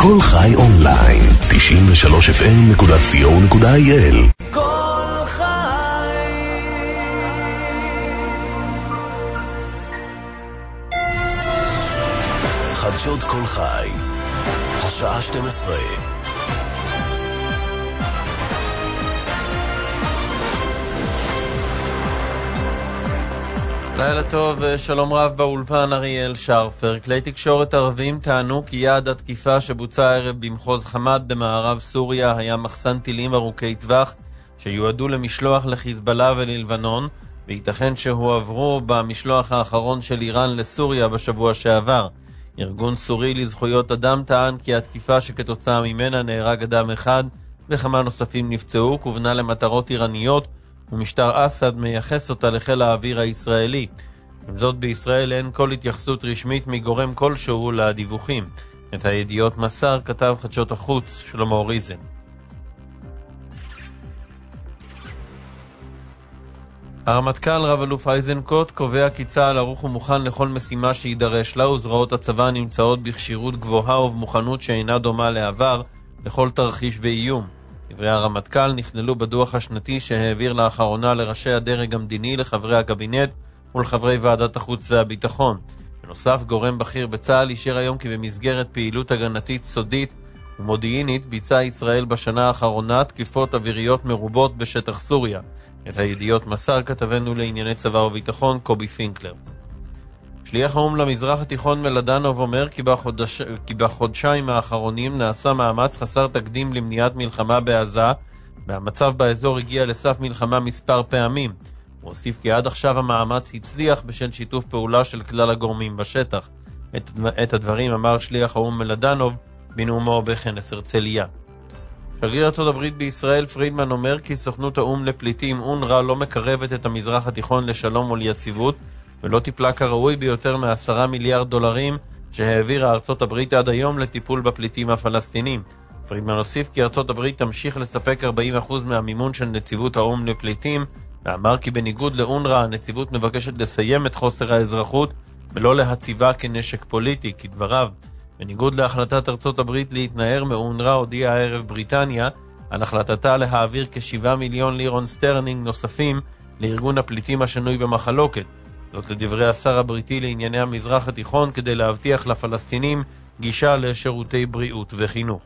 כל חי אונליין, 93fm.co.il. כל חי. חדשות כל חי, השעה 12. לילה טוב, שלום רב באולפן אריאל שרפר. כלי תקשורת ערבים טענו כי יעד התקיפה שבוצע הערב במחוז חמד במערב סוריה היה מחסן טילים ארוכי טווח שיועדו למשלוח לחיזבאללה וללבנון, וייתכן שהועברו במשלוח האחרון של איראן לסוריה בשבוע שעבר. ארגון סורי לזכויות אדם טען כי התקיפה שכתוצאה ממנה נהרג אדם אחד וכמה נוספים נפצעו כוונה למטרות איראניות, ומשטר אסד מייחס אותה לחיל האוויר הישראלי. עם זאת, בישראל אין כל התייחסות רשמית מגורם כלשהו לדיווחים. את הידיעות מסר כתב חדשות החוץ שלמה אוריזן. הרמטכ"ל רב אלוף איזנקוט קובע כי צה"ל ערוך ומוכן לכל משימה שידרש לה, וזרועות הצבא נמצאות בכשירות גבוהה ובמוכנות שאינה דומה לעבר לכל תרחיש ואיום. דברי הרמטכ"ל נכללו בדוח השנתי שהעביר לאחרונה לראשי הדרג המדיני, לחברי הקבינט ולחברי ועדת החוץ והביטחון. בנוסף, גורם בכיר בצה"ל אישר היום כי במסגרת פעילות הגנתית סודית ומודיעינית ביצעה ישראל בשנה האחרונה תקיפות אוויריות מרובות בשטח סוריה. את הידיעות מסר כתבנו לענייני צבא וביטחון קובי פינקלר. שליח האו"ם למזרח התיכון מלדנוב אומר כי בחודשיים האחרונים נעשה מאמץ חסר תקדים למניעת מלחמה בעזה, והמצב באזור הגיע לסף מלחמה מספר פעמים. הוא הוסיף כי עד עכשיו המאמץ הצליח בשל שיתוף פעולה של כלל הגורמים בשטח. את הדברים אמר שליח האו"ם מלדנוב בנאומו בכנס הרצליה. שגריר ארצות הברית בישראל פרידמן אומר כי סוכנות האו"ם לפליטים אונר"א לא מקרבת את המזרח התיכון לשלום וליציבות, ולא טיפלה כראוי ביותר מ10 מיליארד דולרים שהעבירה ארצות הברית עד היום לטיפול בפליטים הפלסטינים. פרידמן הוסיף כי ארצות הברית תמשיך לספק 40% מהמימון של נציבות האו"ם לפליטים, ואמר כי בניגוד לאונר"א הנציבות מבקשת לסיים את חוסר האזרחות ולא להציבה כנשק פוליטי. כדבריו, בניגוד להחלטת ארצות הברית להתנער מאונר"א, הודיעה הערב בריטניה על החלטתה להעביר כ7 מיליון לירון סטרלינג נוספים לארגון הפליטים השנוי במחלוקת. זאת לדברי השר הבריטי לענייני המזרח התיכון כדי להבטיח לפלסטינים גישה לשירותי בריאות וחינוך.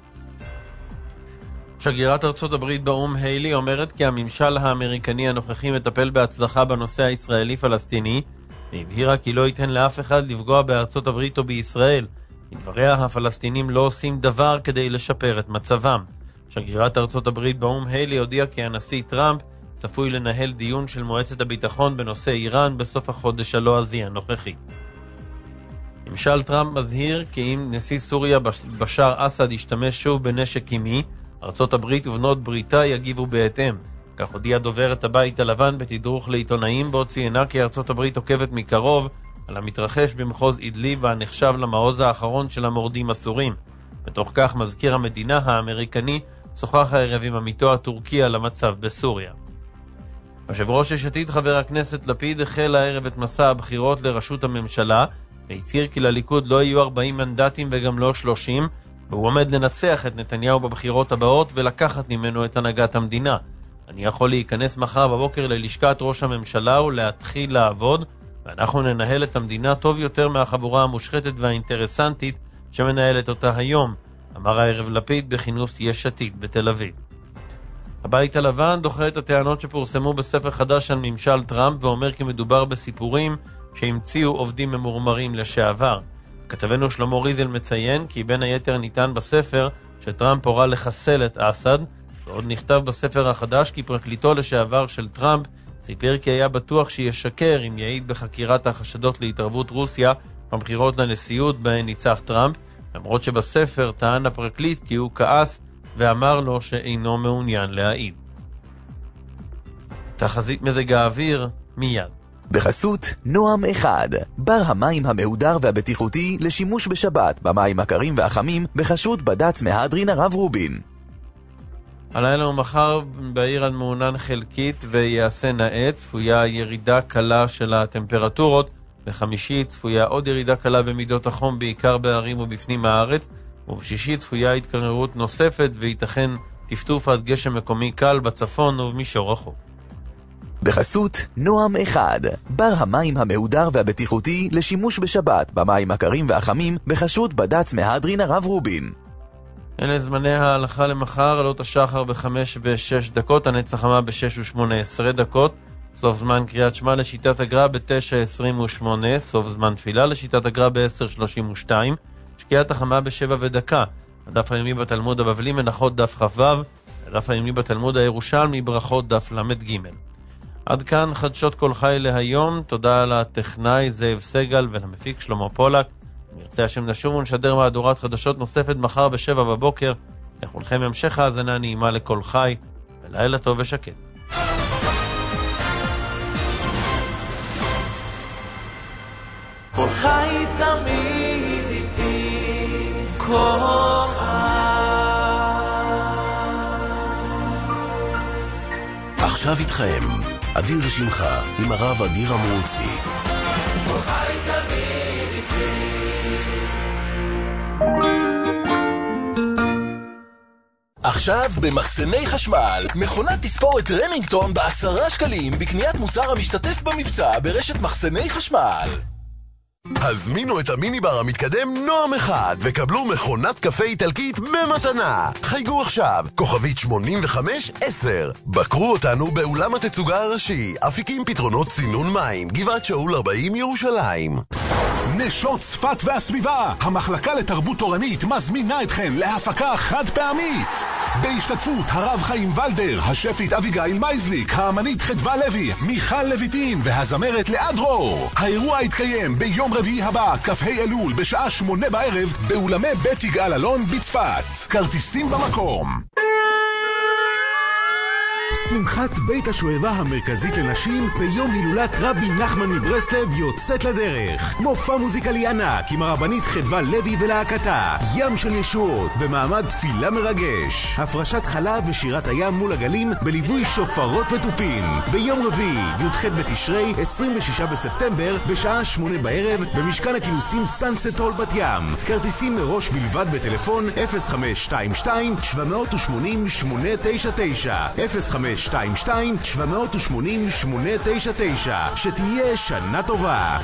שגרירת ארצות הברית באו"ם היילי אומרת כי הממשל האמריקני הנוכחי מטפל בהצלחה בנושא הישראלי-פלסטיני, והבהירה כי לא ייתן לאף אחד לפגוע בארצות הברית או בישראל. לדבריה, הפלסטינים לא עושים דבר כדי לשפר את מצבם. שגרירת ארצות הברית באו"ם היילי הודיעה כי הנשיא טראמפ צפוי לנהל דיון של מועצת הביטחון בנושא איראן בסוף החודש הלועזי הנוכחי. ממשל טראמפ מזהיר כי אם נשיא סוריה בשאר אסד ישתמש שוב בנשק קימי, ארצות הברית ובנות בריתה יגיבו בהתאם. כך הודיע דוברת הבית הלבן בתדרוך לעיתונאים, בו ציינה כי ארצות הברית עוקבת מקרוב על המתרחש במחוז אידליב, והנחשב למעוז האחרון של המורדים הסורים. בתוך כך מזכיר המדינה האמריקני שוחח הערב עם עמיתו הטורקי על המצב בסוריה. יושב ראש יש עתיד חבר הכנסת לפיד החל הערב את מסע הבחירות לראשות הממשלה, והצהיר כי לליכוד לא יהיו 40 מנדטים וגם לא 30, והוא עומד לנצח את נתניהו בבחירות הבאות ולקחת ממנו את הנהגת המדינה. אני יכול להיכנס מחר בבוקר ללשכת ראש הממשלה ולהתחיל לעבוד, ואנחנו ננהל את המדינה טוב יותר מהחבורה המושחתת והאינטרסנטית שמנהלת אותה היום, אמר הערב לפיד בכינוס יש עתיד בתל אביב. הבית הלבן דוחה את הטענות שפורסמו בספר חדש על ממשל טראמפ, ואומר כי מדובר בסיפורים שהמציאו עובדים ממורמרים לשעבר. כתבנו שלמה ריזל מציין כי בין היתר ניתן בספר שטראמפ הורה לחסל את אסד, ועוד נכתב בספר החדש כי פרקליטו לשעבר של טראמפ סיפר כי היה בטוח שישקר אם יעיד בחקירת החשדות להתערבות רוסיה בבחירות לנשיאות בהן ניצח טראמפ, למרות שבספר טען הפרקליט כי הוא כעס ואמר לו שאינו מעוניין להעיד. תחזית מזג האוויר מיד. בחסות נועם 1, בר המים המהודר והבטיחותי לשימוש בשבת במים הקרים והחמים, בחשות בד"ץ מהדרין הרב רובין. הלילה ומחר בעיר עד מעונן חלקית ויעשה נאה, צפויה ירידה קלה של הטמפרטורות. בחמישי צפויה עוד ירידה קלה במידות החום בעיקר בערים ובפנים הארץ, ובשישי צפויה התקררות נוספת וייתכן טפטוף עד גשם מקומי קל בצפון ובמישור החוף. בחסות נועם אחד, בר המים המהודר והבטיחותי לשימוש בשבת במים הקרים והחמים בחסות בד"ץ מהדרין הרב רובין. אלה זמני ההלכה למחר, עלות השחר ב-5:06, הנץ החמה ב-6:18, סוף זמן קריאת שמע לשיטת הגר"א ב-9:28, סוף זמן תפילה לשיטת הגר"א ב-10:32, שקיעת החמה ב-7:01, הדף היומי בתלמוד הבבלי מנחות דף כ"ו, הדף היומי בתלמוד הירושלמי ברכות דף למ"ג. עד כאן חדשות כל חי להיום, תודה לטכנאי זאב סגל ולמפיק שלמה פולק. נרצה השם נשוב ונשדר מהדורת חדשות נוספת מחר ב-7:00. לכולכם המשך האזנה נעימה לכל חי, ולילה טוב ושקט. כל חי תמיד איתי, כל חי. עכשיו איתכם אדיר שמחה עם הרב אדיר אמרוצי. כל חי תמיד איתי. עכשיו במחסני חשמל, מכונת תספורת רמינגטון ב10 שקלים בקניית מוצר המשתתף במבצע ברשת מחסני חשמל. הזמינו את המיניבר המתקדם נועם אחד וקבלו מכונת קפה איטלקית במתנה. חייגו עכשיו, כוכבית 8510. בקרו אותנו באולם התצוגה הראשי, אפיקים פתרונות צינון מים, גבעת שאול 40 ירושלים. נשות צפת והסביבה, המחלקה לתרבות תורנית מזמינה אתכם להפקה חד פעמית בהשתתפות הרב חיים ולדר, השפית אביגיל מייזליק, האמנית חדווה לוי, מיכל לויטין והזמרת לאה דרור. האירוע יתקיים ביום רביעי הבא, כ"ה אלול, בשעה 8:00 באולמי בית יגאל אלון בצפת. כרטיסים במקום. שמחת בית השואבה המרכזית לנשים ביום הילולת רבי נחמן מברסלב יוצאת לדרך. מופע מוזיקלי ענק עם הרבנית חדווה לוי ולהקתה, ים של ישועות במעמד תפילה מרגש, הפרשת חלב ושירת הים מול הגלים בליווי שופרות וטופים. ביום רביעי י"ח בתשרי 26 בספטמבר בשעה 8:00 במשכן הכינוסים סנסט הול בת ים. כרטיסים מראש בלבד בטלפון 0522 780 899 0522 780 899. שתהיה שנה טובה.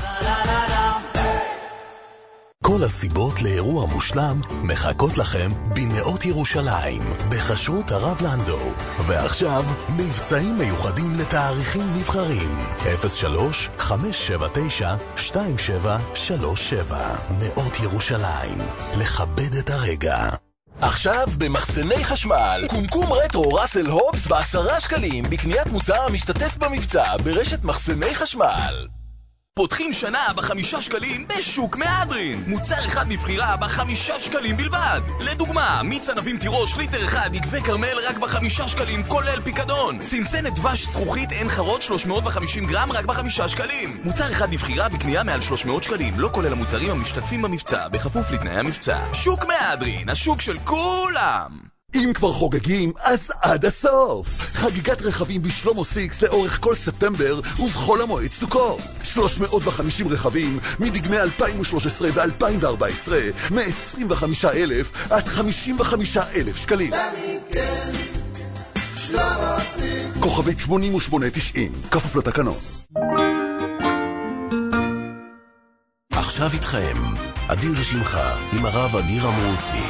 כל הסיבות לאירוע מושלם מחכות לכם בנאות ירושלים בחסות הרב לנדו. ועכשיו מבצעים מיוחדים לתאריכים נבחרים 03-579-2737. נאות ירושלים, לכבד את הרגע. עכשיו במחסני חשמל, קומקום רטרו ראסל הובס ב10 שקלים בקניית מוצר המשתתף במבצע ברשת מחסני חשמל. פותחים שנה ב5 שקלים בשוק מהדרין. מוצר אחד מבחירה ב5 שקלים בלבד. לדוגמה, מיץ ענבים תירוש ליטר אחד יקבי קרמל רק ב5 שקלים כולל פיקדון. צנצנת דבש זכוכית עין חרוד 350 גרם רק ב5 שקלים. מוצר אחד מבחירה בקנייה מעל 300 שקלים, לא כולל המוצרים המשתתפים במבצע, בכפוף לתנאי המבצע. שוק מהדרין, השוק של כולם. אם כבר חוגגים, אז עד הסוף. חגיגת רכבים בשלמה סיקס לאורך כל ספטמבר ובכל המועד סוכות. 350 רכבים מדגמי 2013 ו-2014 מ-25,000 עד 55,000 שקלים. כוכבית 8890, כפוף לתקנון. עכשיו איתכם אדיר שמחה עם הרב אדיר אמרוצי.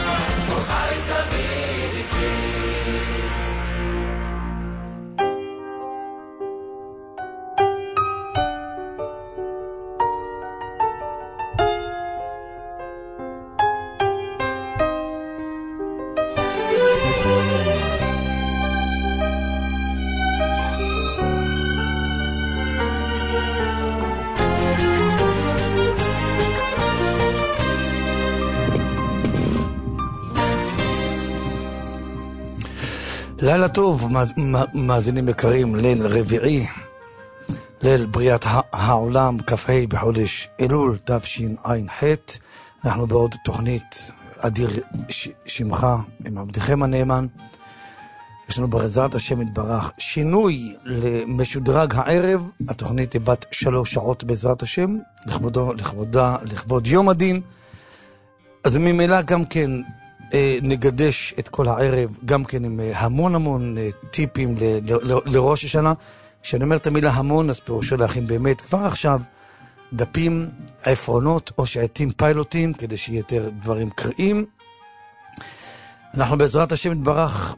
לילה טוב, מאזינים יקרים, ליל רביעי, ליל בריאת העולם, כ"ה בחודש אלול תשע"ח. אנחנו בעוד תוכנית אדיר שמחה עם עבדכם הנאמן. יש לנו בעזרת השם יתברך שינוי למשודרג הערב. התוכנית היא בת 3 שעות בעזרת השם, לכבוד יום הדין. אז ממילא גם כן נגדש את כל הערב, גם כן עם המון טיפים לראש השנה. כשאני אומר את המילה המון, אז פירושו להכין באמת כבר עכשיו דפים, עפרונות או שעתים פיילוטים, כדי שיהיה יותר דברים קריאים. אנחנו בעזרת השם נתברך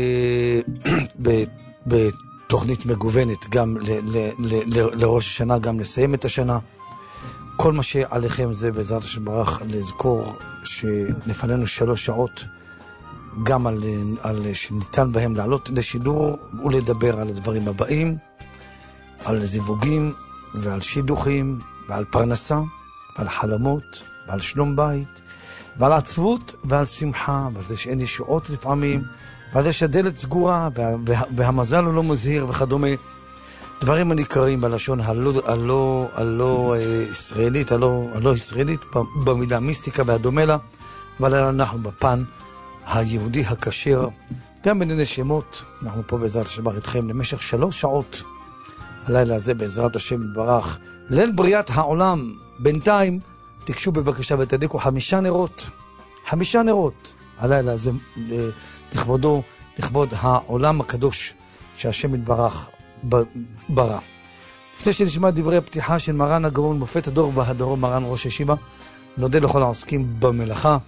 בתוכנית מגוונת, גם לראש השנה, גם לסיים את השנה. כל מה שעליכם זה בעזרת השם נתברך לזכור שלפנינו 3 שעות, גם על שניתן בהם לעלות לשידור ולדבר על הדברים הבאים, על זיווגים ועל שידוכים ועל פרנסה ועל חלומות ועל שלום בית ועל עצבות ועל שמחה ועל זה שאין ישועות לפעמים ועל זה שהדלת סגורה והמזל הוא לא מזהיר וכדומה. דברים הנקראים בלשון הלא ישראלית, הלא ישראלית, במילה מיסטיקה והדומה לה, אבל אנחנו בפן היהודי הכשר, גם בענייני שמות. אנחנו פה בעזרת השם איתכם למשך 3 שעות. הלילה הזה בעזרת השם יתברך, ליל בריאת העולם. בינתיים תקשו בבקשה ותדליקו 5 נרות. 5 נרות. הלילה הזה לכבודו, לכבוד העולם הקדוש שהשם יתברך ברא. לפני שנשמע דברי הפתיחה של מרן הגאון מופת הדור והדור מרן ראש הישיבה, נודה לכל העוסקים במלאכה.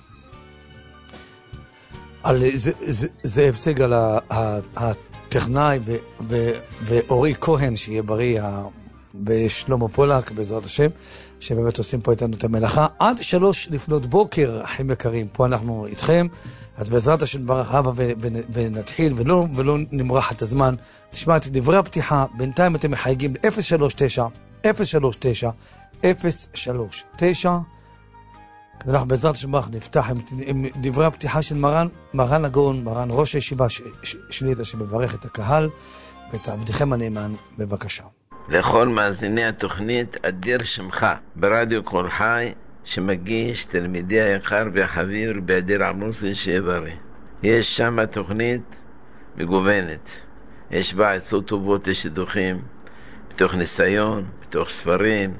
על זאב סגל הטכנאי ואורי כהן שיהיה בריא, ושלמה פולק בעזרת השם, שבאמת עושים פה איתנו את המלאכה עד 3 לפנות בוקר. אחים יקרים, פה אנחנו איתכם, אז בעזרת השם ברך אבא ונתחיל ולא נמרח את הזמן. נשמע את דברי הפתיחה. בינתיים אתם מחייגים ל-039 ואנחנו בעזרת השם ברך נפתח עם דברי הפתיחה של מרן הגאון, מרן ראש הישיבה שליט"א, שמברך את הקהל ואת עבדכם הנאמן. בבקשה. לכל מאזיני התוכנית אדיר שמך ברדיו קול חי, שמגיש תלמידי היקר והחביב רבי אדיר עמוסי שיהיה בריא. יש שם תוכנית מגוונת, יש בה עצות טובות לשידוכים, בתוך ניסיון, בתוך ספרים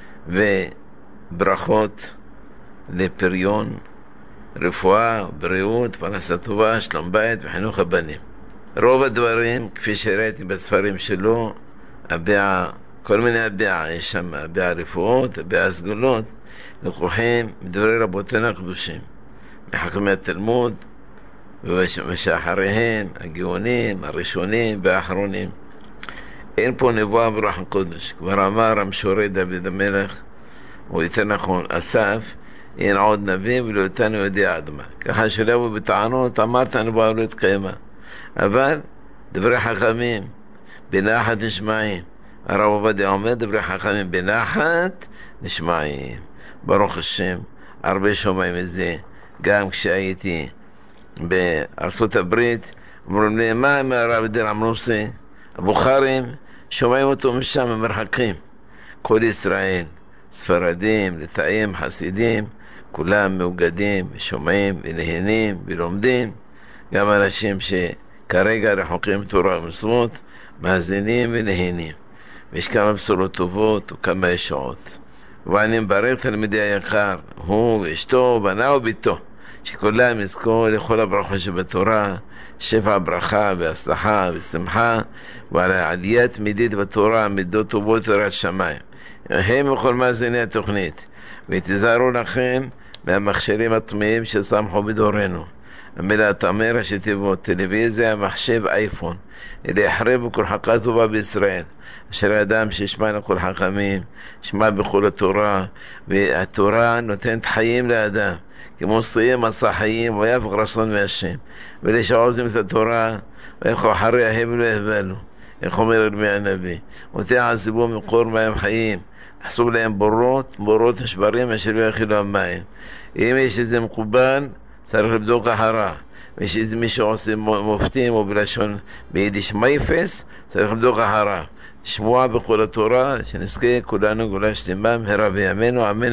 וברכות לפריון, רפואה, בריאות, פרנסה טובה, שלום בית וחינוך הבנים. רוב הדברים, כפי שראיתי בספרים שלו, כל מיני הביעה, יש שם הביעה רפואות, הביעה סגולות, לקוחים מדברי רבותינו הקדושים, מחכמי התלמוד ושאחריהם, הגאונים, הראשונים והאחרונים. אין פה נבואה ברוח הקודש. כבר אמר המשורר דוד המלך, או יותר נכון אסף, אין עוד נביא ולא איתנו יודע עד מה. ככה שלא יבוא בטענות, אמרת הנבואה לא התקיימה. אבל דברי חכמים בנחת נשמעים. הרב עובדיה אומר דברי חכמים בנחת נשמעים. ברוך השם, הרבה שומעים את זה. גם כשהייתי בארצות הברית, אומרים לי, מה עם הרב אדיר עמוסי? הבוכרים שומעים אותו משם במרחקים. כל ישראל, ספרדים, לטאים, חסידים, כולם מאוגדים ושומעים ונהנים ולומדים. גם אנשים שכרגע רחוקים תורה ומצוות, מאזינים ונהנים. ויש כמה בשורות טובות וכמה ישועות. ואני מברך תלמידי היקר, הוא ואשתו, בנה וביתו, שכולם יזכו לכל הברכות שבתורה, שפע ברכה והצלחה ושמחה, ועל העלייה תמידית בתורה, מידות טובות ויראת שמיים. הם וכל מאזיני התוכנית, ותיזהרו לכם מהמכשירים הטמאים ששמחו בדורנו. המילה תמר שתיבות, טלוויזיה, מחשב, אייפון, אלה יחרבו כל חכה טובה בישראל. אשר האדם שישמע לכל חכמים, שמע בכל התורה, והתורה נותנת חיים לאדם, כמו סיים מסע חיים, ויפק רצון מהשם. ולשעוזים את התורה, וילכו אחרי ההבל והבלו, איך אומר ירמיה הנביא, ותעזבו מקור מים חיים, חסו להם בורות נשברים אשר לא יכילו המים. אם יש איזה מקובל, צריך לבדוק אחריו. ויש איזה מי שעושה מופתים או בלשון ביידיש מייפס, צריך לבדוק אחריו. שמוע בכל התורה, שנזכה כולנו גאולה שלמה מהרה בימינו, אמן.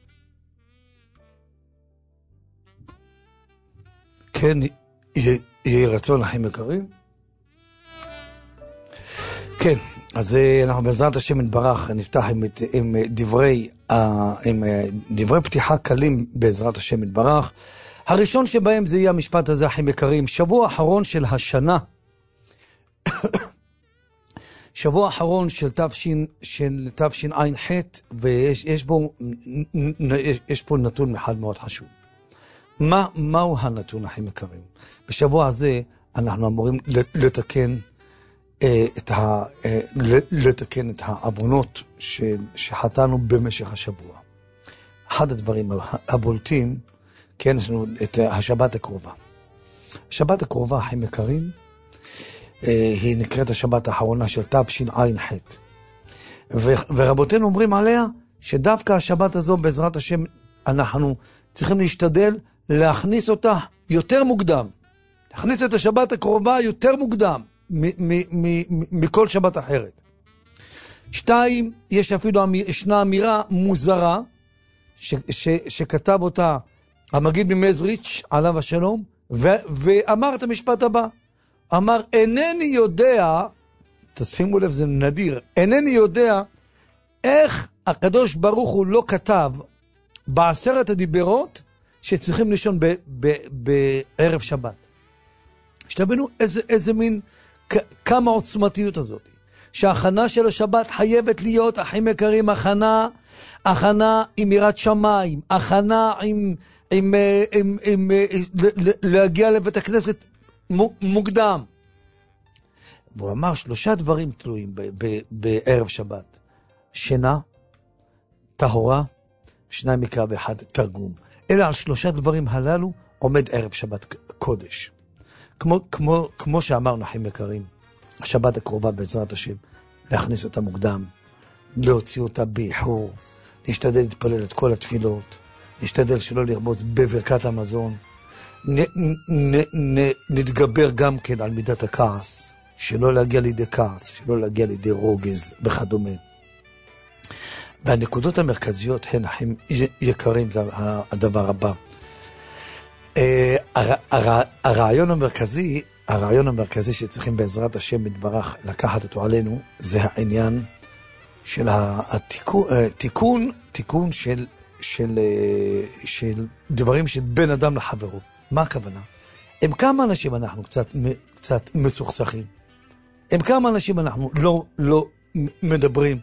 כן, יהי רצון אחים יקרים. כן, אז אנחנו בעזרת השם נתברך, נפתח עם דברי פתיחה קלים בעזרת השם נתברך. הראשון שבהם זה יהיה המשפט הזה, אחים יקרים, שבוע האחרון של השנה, שבוע האחרון של תשע"ח, ויש פה נתון אחד מאוד חשוב. מהו הנתון, אחים יקרים? בשבוע הזה אנחנו אמורים לתקן את העוונות שחטאנו במשך השבוע. אחד הדברים הבולטים, כן, יש לנו את השבת הקרובה. השבת הקרובה, אחים יקרים, היא נקראת השבת האחרונה של תשע"ח. ורבותינו אומרים עליה שדווקא השבת הזו בעזרת השם אנחנו צריכים להשתדל להכניס אותה יותר מוקדם. להכניס את השבת הקרובה יותר מוקדם מכל שבת אחרת. 2, יש אפילו ישנה אמירה מוזרה שכתב אותה המגיד ממזריץ' עליו השלום, ואמר את המשפט הבא. אמר, אינני יודע, תשימו לב, זה נדיר, אינני יודע איך הקדוש ברוך הוא לא כתב ב10 הדיברות שצריכים לישון בערב שבת. שתבינו איזה מין, כמה עוצמתיות הזאת. שההכנה של השבת חייבת להיות, אחים יקרים, הכנה עם יראת שמיים, הכנה עם להגיע לבית הכנסת מוקדם. והוא אמר 3 דברים תלויים בערב שבת. שינה, טהורה, 2 מקרא ו1 תרגום. אלה על 3 דברים הללו עומד ערב שבת קודש. כמו שאמרנו, אחים יקרים, השבת הקרובה בעזרת השם, להכניס אותה מוקדם, להוציא אותה באיחור, להשתדל להתפלל את כל התפילות, להשתדל שלא לרמוז בברכת המזון, נתגבר גם כן על מידת הכעס, שלא להגיע לידי כעס, שלא להגיע לידי רוגז וכדומה. והנקודות המרכזיות הן, אחים יקרים, זה הדבר הבא. הרעיון המרכזי שצריכים בעזרת השם מתברך לקחת אותו עלינו, זה העניין של התיקון של דברים של בן אדם לחברו. מה הכוונה? הם כמה אנשים אנחנו קצת מסוכסכים. הם כמה אנשים אנחנו לא מדברים.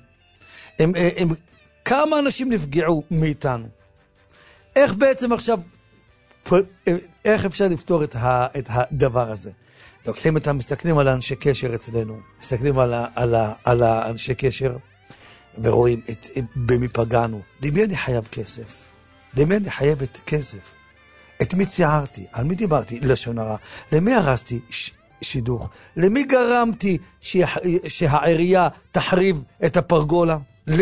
כמה אנשים נפגעו מאיתנו. איך בעצם עכשיו, איך אפשר לפתור את הדבר הזה? לוקחים מסתכלים על האנשי קשר אצלנו, מסתכלים על האנשי קשר, ורואים במי פגענו. למי אני חייב כסף? למי אני חייב את כסף? את מי ציירתי? על מי דיברתי? לשון הרע. למי הרסתי שידוך? למי גרמתי שהעירייה תחריב את הפרגולה?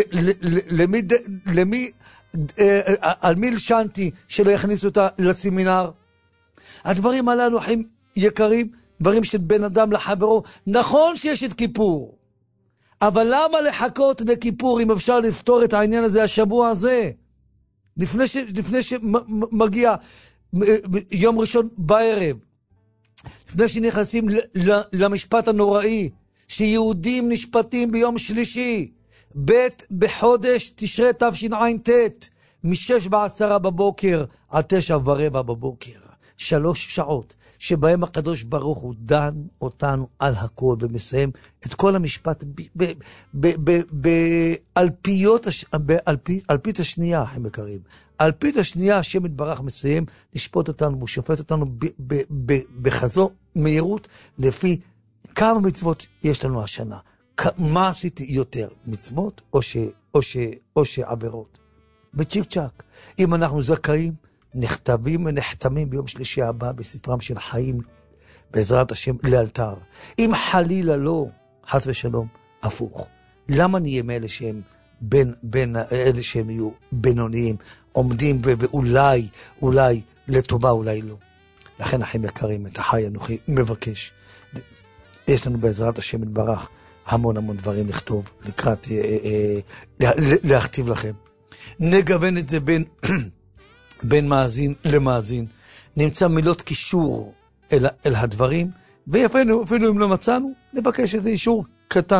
על מי לשנתי שלא יכניסו אותה לסמינר? הדברים הללו, אחים יקרים, דברים של בן אדם לחברו. נכון שיש את כיפור, אבל למה לחכות לכיפור אם אפשר לפתור את העניין הזה השבוע הזה? לפני שמגיע יום ראשון בערב, לפני שנכנסים למשפט הנוראי, שיהודים נשפטים ביום שלישי, ב' בחודש תשרי תשע"ט, מ6:10 בבוקר עד 9:15 בבוקר. 3 שעות שבהם הקדוש ברוך הוא דן אותנו על הכל ומסיים את כל המשפט אלפית השנייה, אחים יקרים. אלפית השנייה השם יתברך מסיים לשפוט אותנו והוא שופט אותנו בחזור מהירות לפי כמה מצוות יש לנו השנה. מה עשיתי יותר, מצוות או שעבירות? בצ'יק צ'ק. אם אנחנו זכאים, נכתבים ונחתמים ביום שלישי הבא בספרם של חיים בעזרת השם לאלתר. אם חלילה לא, חס ושלום, הפוך. למה נהיה מאלה שהם בין אלה שהם יהיו בינוניים, עומדים ואולי לטובה, אולי לא. לכן, אחים יקרים, את החי אנוכי מבקש. יש לנו בעזרת השם יתברך המון דברים לכתוב, לקראת, להכתיב לכם. נגוון את זה בין מאזין למאזין. נמצא מילות קישור אל הדברים, ואפילו אם לא מצאנו, נבקש איזה אישור קטן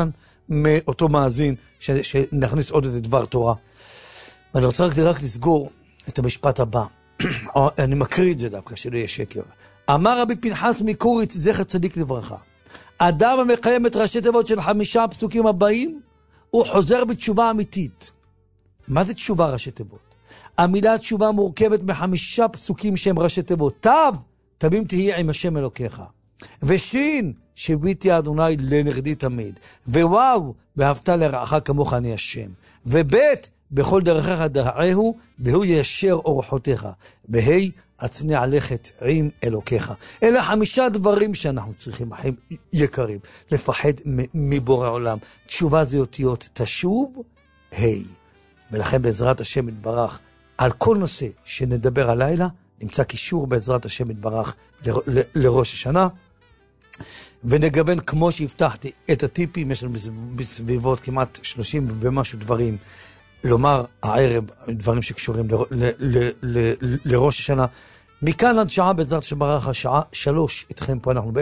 מאותו מאזין, שנכניס עוד איזה דבר תורה. ואני רוצה רק לסגור את המשפט הבא. אני מקריא את זה דווקא, שלא יהיה שקר. אמר רבי פנחס מקוריץ, זכר צדיק לברכה, אדם המקיים את ראשי תיבות של 5 הפסוקים הבאים, הוא חוזר בתשובה אמיתית. מה זה תשובה ראשי תיבות? המילה תשובה מורכבת מ5 פסוקים שהם ראשי תיבות. תו, תמים תהיה עם השם אלוקיך. ושין, שביתי אדוני לנגדי תמיד. ווואו, ואהבת לרעך כמוך אני השם. ובית, בכל דרכיך דרעהו, והוא ישר אורחותיך. והי, הצנע לכת עם אלוקיך. אלה 5 דברים שאנחנו צריכים, אחים יקרים, לפחד מבורא עולם. תשובה זה אותיות תשוב, היי. ולכן בעזרת השם יתברך, על כל נושא שנדבר הלילה, נמצא קישור בעזרת השם יתברך לראש השנה, ונגוון כמו שהבטחתי את הטיפים, יש לנו בסביבות כמעט 30 ומשהו דברים, לומר הערב דברים שקשורים לראש השנה, מכאן עד שעה בעזרת השם יתברך, השעה 3, איתכם פה אנחנו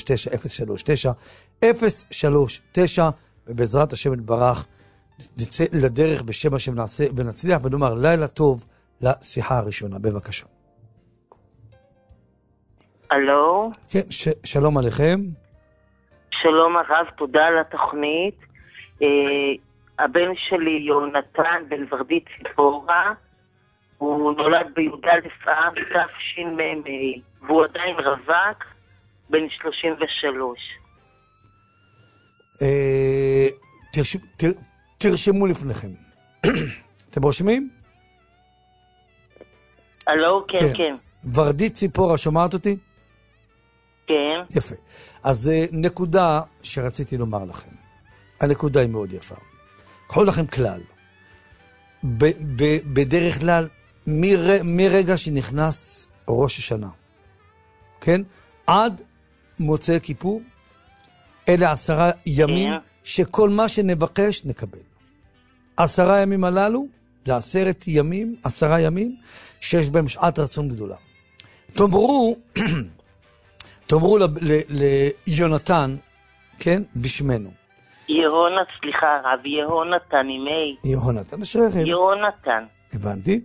ב-039, ובעזרת השם יתברך, נצא לדרך בשם השם נעשה ונצליח, ונאמר לילה טוב לשיחה הראשונה. בבקשה. הלו? כן, שלום עליכם. שלום הרב, תודה על התוכנית. הבן שלי יונתן בן ורדית ציפורה, הוא נולד בי"א אב תשמ"ה, והוא עדיין רווק, בן 33. תרשמו לפניכם. אתם רושמים? הלו, כן. ורדית ציפורה, שומעת אותי? כן. יפה. אז נקודה שרציתי לומר לכם. הנקודה היא מאוד יפה. קחו לכם כלל. בדרך כלל, מרגע שנכנס ראש השנה, כן? עד מוצאי כיפור, אלה 10 ימים שכל מה שנבקש נקבל. 10 ימים הללו, זה 10 ימים שיש בהם שעת רצון גדולה. תאמרו ליונתן, כן? בשמנו. סליחה רב, יהונתן עם A. יהונתן, אשריכם. יהונתן. הבנתי.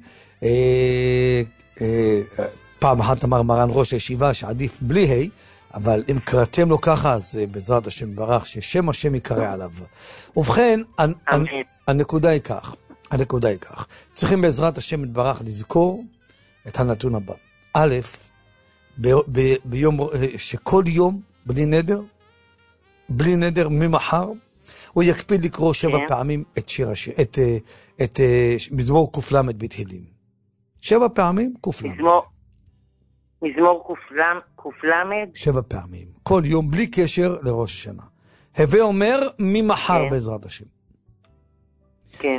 פעם אחת אמר מרן ראש הישיבה שעדיף בלי ה', אבל אם קראתם לו ככה, אז בעזרת השם יתברך, ששם השם יקרא עליו. ובכן, הנקודה היא כך. צריכים בעזרת השם יתברך לזכור את הנתון הבא. א', ביום, שכל יום, בלי נדר ממחר, הוא יקפיד לקרוא 7 פעמים את שיר השיר, את מזמור קופלמת בתהילים. 7 פעמים קופלמת. מזמור קופלמת? 7 פעמים. כל יום בלי קשר לראש השנה. הווה אומר ממחר בעזרת השם. כן.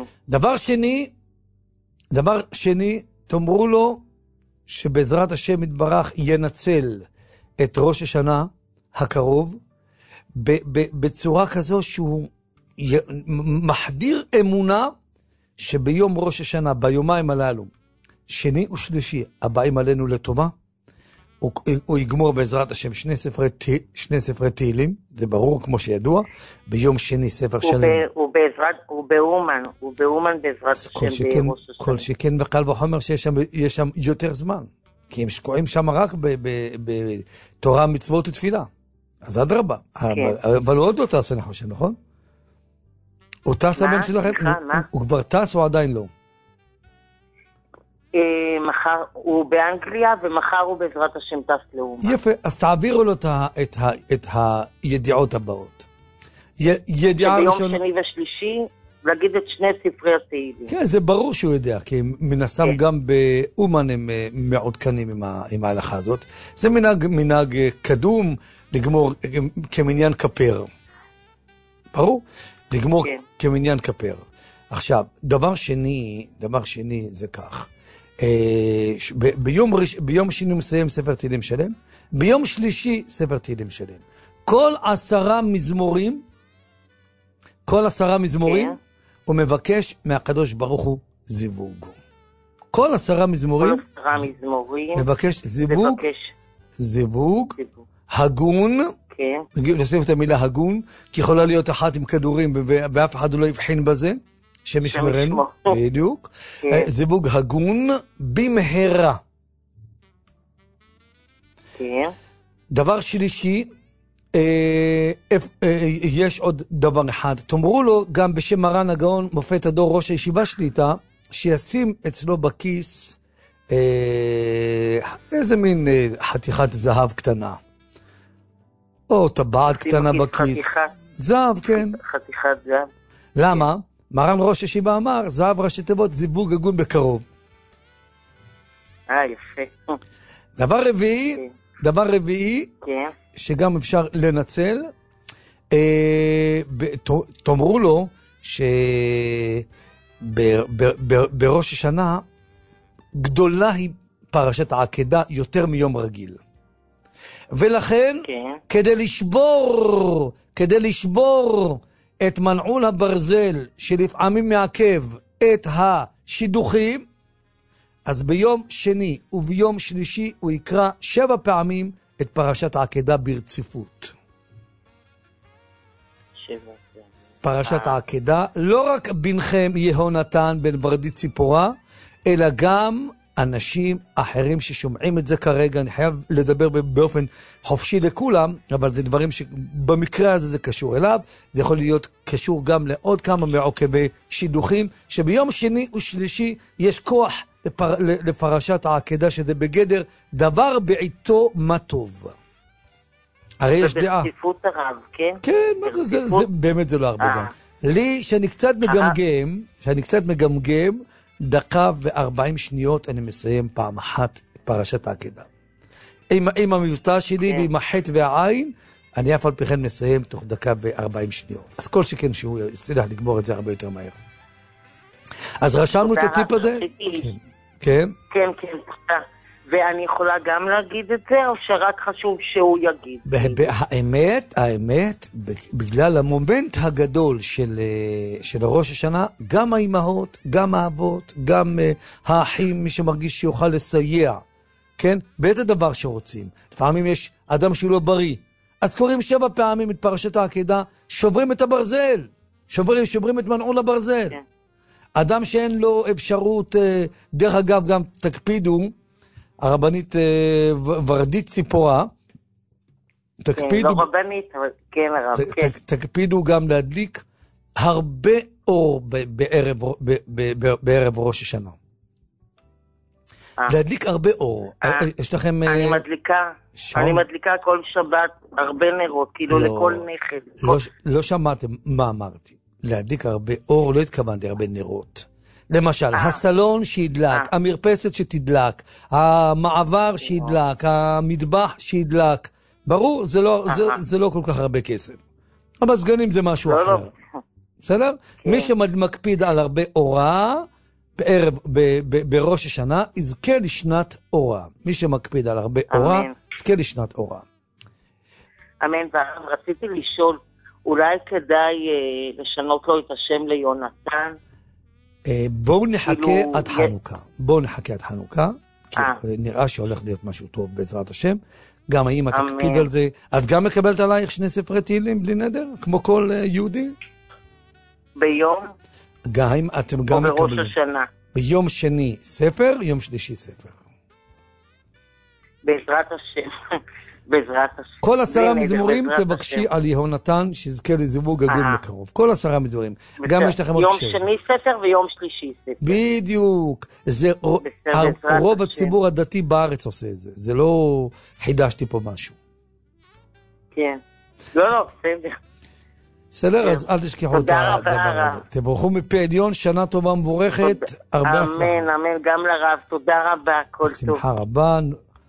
דבר שני, תאמרו לו שבעזרת השם יתברך ינצל את ראש השנה הקרוב, בצורה כזו שהוא מחדיר אמונה שביום ראש השנה, ביומיים הללו, שני ושלישי, הבאים עלינו לטובה, הוא יגמור בעזרת השם 2 ספרי תהילים, זה ברור כמו שידוע, ביום שני ספר שלם. הוא באומן בעזרת השם בראש השנה. כל שכן וקל וחומר שיש שם יותר זמן, כי הם שקועים שם רק בתורה, מצוות ותפילה. אז אדרבה, אבל הוא עוד לא טס, אני חושב, נכון? הוא טס הבן שלכם? הוא כבר טס או עדיין לא? מחר הוא באנגליה, ומחר הוא בעזרת השם טס לאומן. יפה, אז תעבירו לו את הידיעות הבאות. ידיעה ראשונה... ביום שני ושלישי, להגיד את 2 ספרי התהילים. כן, זה ברור שהוא יודע, כי מנסם גם באומן הם מעודכנים עם ההלכה הזאת. זה מנהג קדום, לגמור כמניין כפר. ברור? לגמור כמניין כפר. עכשיו, דבר שני זה כך. ביום שני מסיים ספר תהילים שלם, ביום שלישי ספר תהילים שלם. כל 10 מזמורים, הוא מבקש מהקדוש ברוך הוא זיווג. כל 10 מזמורים מבקש זיווג הגון, כן. נוסיף את המילה הגון, כי יכולה להיות אחת עם כדורים ואף אחד לא יבחין בזה, שמשמרנו, בדיוק. זיווג הגון במהרה. כן. דבר שלישי, יש עוד דבר אחד. תאמרו לו גם בשם מרן הגאון מופת הדור ראש הישיבה שליטה, שישים אצלו בכיס איזה מין חתיכת זהב קטנה. או טבעת קטנה בכיס. זהב, כן. חתיכת זהב. למה? מרן ראש הישיבה אמר, זהב ראשי תיבות, זיווג הגון בקרוב. יפה. דבר רביעי, כן. שגם אפשר לנצל, תאמרו לו שבראש השנה גדולה היא פרשת העקדה יותר מיום רגיל. ולכן, כדי לשבור את מנעול הברזל שלפעמים מעכב את השידוכים, אז ביום שני וביום שלישי הוא יקרא 7 פעמים את פרשת העקדה ברציפות. 7 פעמים. פרשת העקדה, לא רק בנכם יהונתן בן ורדית ציפורה, אלא גם אנשים אחרים ששומעים את זה כרגע. אני חייב לדבר באופן חופשי לכולם, אבל זה דברים שבמקרה הזה זה קשור אליו. זה יכול להיות קשור גם לעוד כמה מעוקבי שידוכים, שביום שני ושלישי יש כוח לפרשת העקדה, שזה בגדר דבר בעיתו מה טוב. הרי יש דעה. זה ברציפות הרב, כן? כן, באמת זה לא הרבה זמן. לי, שאני קצת מגמגם, 1:40 אני מסיים פעם אחת את פרשת העקדה. עם המבטא שלי ועם החטא והעין, אני אף על פי כן מסיים תוך 1:40. אז כל שכן שהוא יצליח לגמור את זה הרבה יותר מהר. אז רשמנו את הטיפ הזה? כן. כן, ואני יכולה גם להגיד את זה, או שרק חשוב שהוא יגיד? האמת, בגלל המומנט הגדול של ראש השנה, גם האימהות, גם האבות, גם האחים, מי שמרגיש שיוכל לסייע, כן? באיזה דבר שרוצים. לפעמים יש אדם שהוא לא בריא, אז קוראים 7 פעמים את פרשת העקדה, שוברים את הברזל, שוברים את מנעול הברזל. כן. אדם שאין לו אפשרות, דרך אגב גם תקפידו, הרבנית ורדית ציפורה, תקפידו, לא רבנית, אבל כן הרב, כן. תקפידו גם להדליק הרבה אור בערב ראש השנה. להדליק הרבה אור. יש לכם... אני מדליקה כל שבת הרבה נרות, כאילו לכל נכד. לא שמעתם מה אמרתי. להדליק הרבה אור, לא התכוונתי הרבה נרות. למשל, הסלון שידלק, המרפסת שתדלק, המעבר שידלק, המטבח שידלק. ברור, זה לא כל כך הרבה כסף. המזגנים זה משהו אחר. בסדר? מי שמקפיד על הרבה אורה, בראש השנה, יזכה לשנת אורה. מי שמקפיד על הרבה אורה, יזכה לשנת אורה. אמן. רציתי לשאול, אולי כדאי לשנות לו את השם ליונתן? בואו נחכה עד חנוכה. כי נראה שהולך להיות משהו טוב בעזרת השם. גם האמא תקפיד על זה. את גם מקבלת עלייך 2 ספרי תהילים בלי נדר? כמו כל יהודי? ביום? גם אתם גם מקבלים. או בראש השנה? ביום שני ספר, יום שלישי ספר. בעזרת השם. בעזרת השם. כל 10 מזמורים תבקשי על יהונתן שיזכה לזיווג הגון בקרוב. כל 10 מזמורים. גם יש לכם עוד יום שני ספר ויום שלישי ספר. בדיוק. רוב הציבור הדתי בארץ עושה את זה. זה לא חידשתי פה משהו. כן. לא, בסדר. בסדר, אז אל תשכחו את הדבר הזה. תברכו מפה עליון, שנה טובה מבורכת. הרבה הצלחה. אמן, אמן. גם לרב. תודה רבה. כל טוב. שמחה רבה.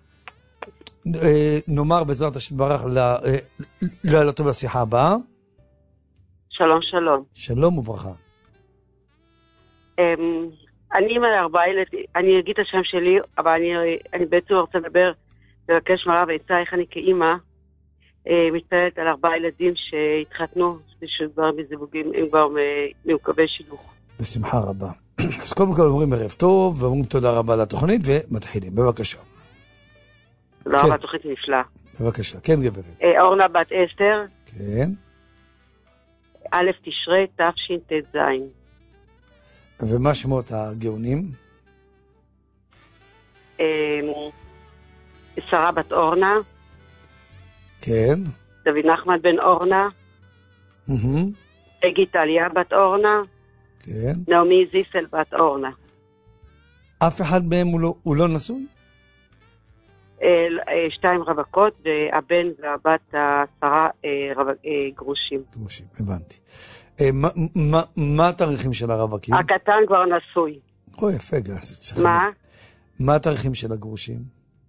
נאמר בעזרת השם ברך לילה טוב לשיחה הבאה. שלום, שלום. שלום וברכה. אני אימא ל4 ילדים, אני אגיד את השם שלי, אבל אני בעצם רוצה לבקש מרב עצה איך אני כאימא מתפעלת על 4 ילדים שהתחתנו, שכבר בזיווגים, הם כבר מעוקבי שילוך. בשמחה רבה. אז קודם כל אומרים ערב טוב, ואומרים תודה רבה לתוכנית, ומתחילים. בבקשה. תודה רבה, תוכנית נפלאה. בבקשה, כן גברת. אורנה בת 10. כן. א' תשרי תש"טז. ומה שמות הגאונים? שרה בת אורנה. כן. דוד נחמן בן אורנה. אגית עליה בת אורנה. כן. נעמי זיסל בת אורנה. אף אחד מהם הוא לא נשוי? 2 רווקות, והבן והבת 10 גרושים. גרושים, הבנתי. מה התאריכים של הרווקים? הקטן כבר נשוי. יפה, מה? מה התאריכים של הגרושים?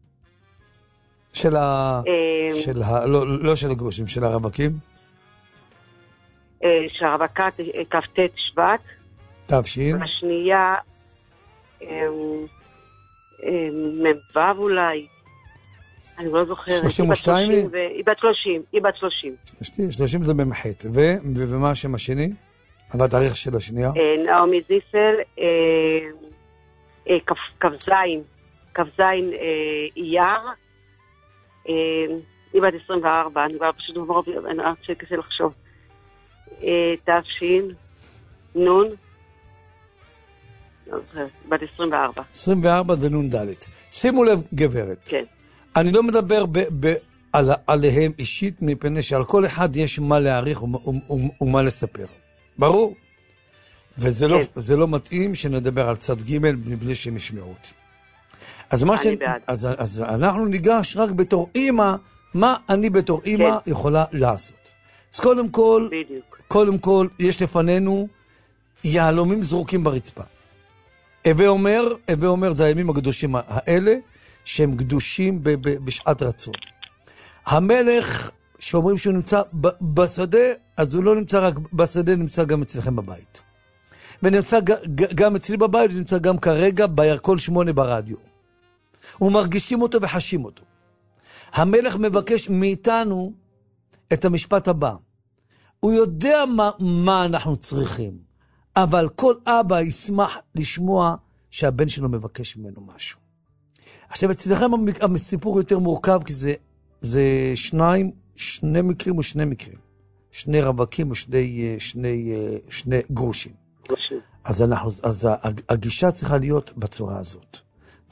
לא של הגרושים, של הרווקים? של הרווקה כ"ט שבט. תש"ין? השנייה מ"ו אולי. אני לא זוכרת. 32? היא בת 30. היא בת 30. 30 זה במחט. ומה השם השני? והתאריך של השנייה? נעמי זיסל, כ"ז אייר, היא בת 24. אני כבר פשוט אומר, אני רק שקשה לחשוב. תש"ן, נון, בת 24. 24 זה נון ד'. שימו לב גברת. כן. אני לא מדבר עליהם אישית, מפני שעל כל אחד יש מה להעריך ומה לספר. ברור? וזה לא מתאים שנדבר על צד ג' מבלי שהם ישמעו אותי. אז אנחנו ניגש רק בתור אמא, מה אני בתור אמא יכולה לעשות. אז קודם כל, יש לפנינו יהלומים זרוקים ברצפה. הווה אומר, זה הימים הקדושים האלה, שהם קדושים בשעת רצון. המלך, שאומרים שהוא נמצא בשדה, אז הוא לא נמצא רק בשדה, נמצא גם אצלכם בבית. ונמצא גם אצלי בבית, ונמצא גם כרגע בירקון 8 ברדיו. ומרגישים אותו וחשים אותו. המלך מבקש מאיתנו את המשפט הבא. הוא יודע מה אנחנו צריכים, אבל כל אבא ישמח לשמוע שהבן שלו מבקש ממנו משהו. עכשיו, אצלכם הסיפור יותר מורכב, כי זה שני מקרים או שני מקרים. 2 רווקים או שני גרושים. אז הגישה צריכה להיות בצורה הזאת.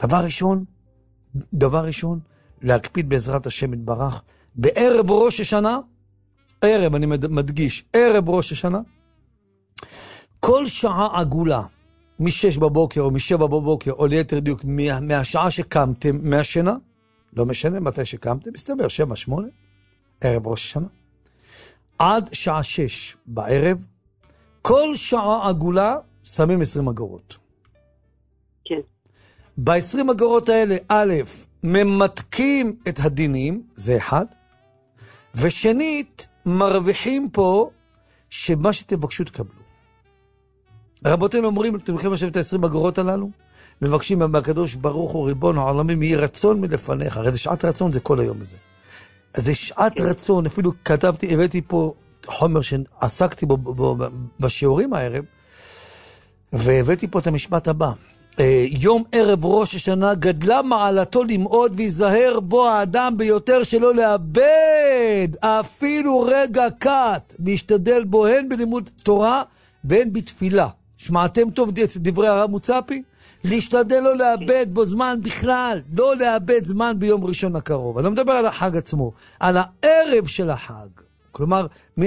דבר ראשון, להקפיד בעזרת השם יתברך, בערב ראש השנה, אני מדגיש, ערב ראש השנה, כל שעה עגולה, מ-6 בבוקר או מ-7 בבוקר, או ליתר דיוק, מהשעה שקמתם מהשינה, לא משנה מתי שקמתם, מסתבר 7, 8, ערב ראש השנה, עד שעה 6 בערב, כל שעה עגולה שמים 20 אגורות. כן. ב-20 אגורות האלה, א', ממתקים את הדינים, זה אחד, ושנית, מרוויחים פה שמה שתבקשו תקבלו. רבותינו אומרים, אתם הולכים לשבת את 20 אגורות הללו, מבקשים מהקדוש ברוך הוא ריבון העולמים, יהי רצון מלפניך. הרי זה שעת רצון, זה כל היום הזה. זה שעת רצון, אפילו הבאתי פה חומר שעסקתי בו בשיעורים הערב, והבאתי פה את המשפט הבא. יום ערב ראש השנה גדלה מעלתו למעוד ויזהר בו האדם ביותר שלא לאבד אפילו רגע קט, וישתדל בו הן בלימוד תורה והן בתפילה. שמעתם טוב דברי הרב מוצפי? להשתדל לא לאבד בו זמן בכלל, לא לאבד זמן ביום ראשון הקרוב. אני לא מדבר על החג עצמו, על הערב של החג. כלומר,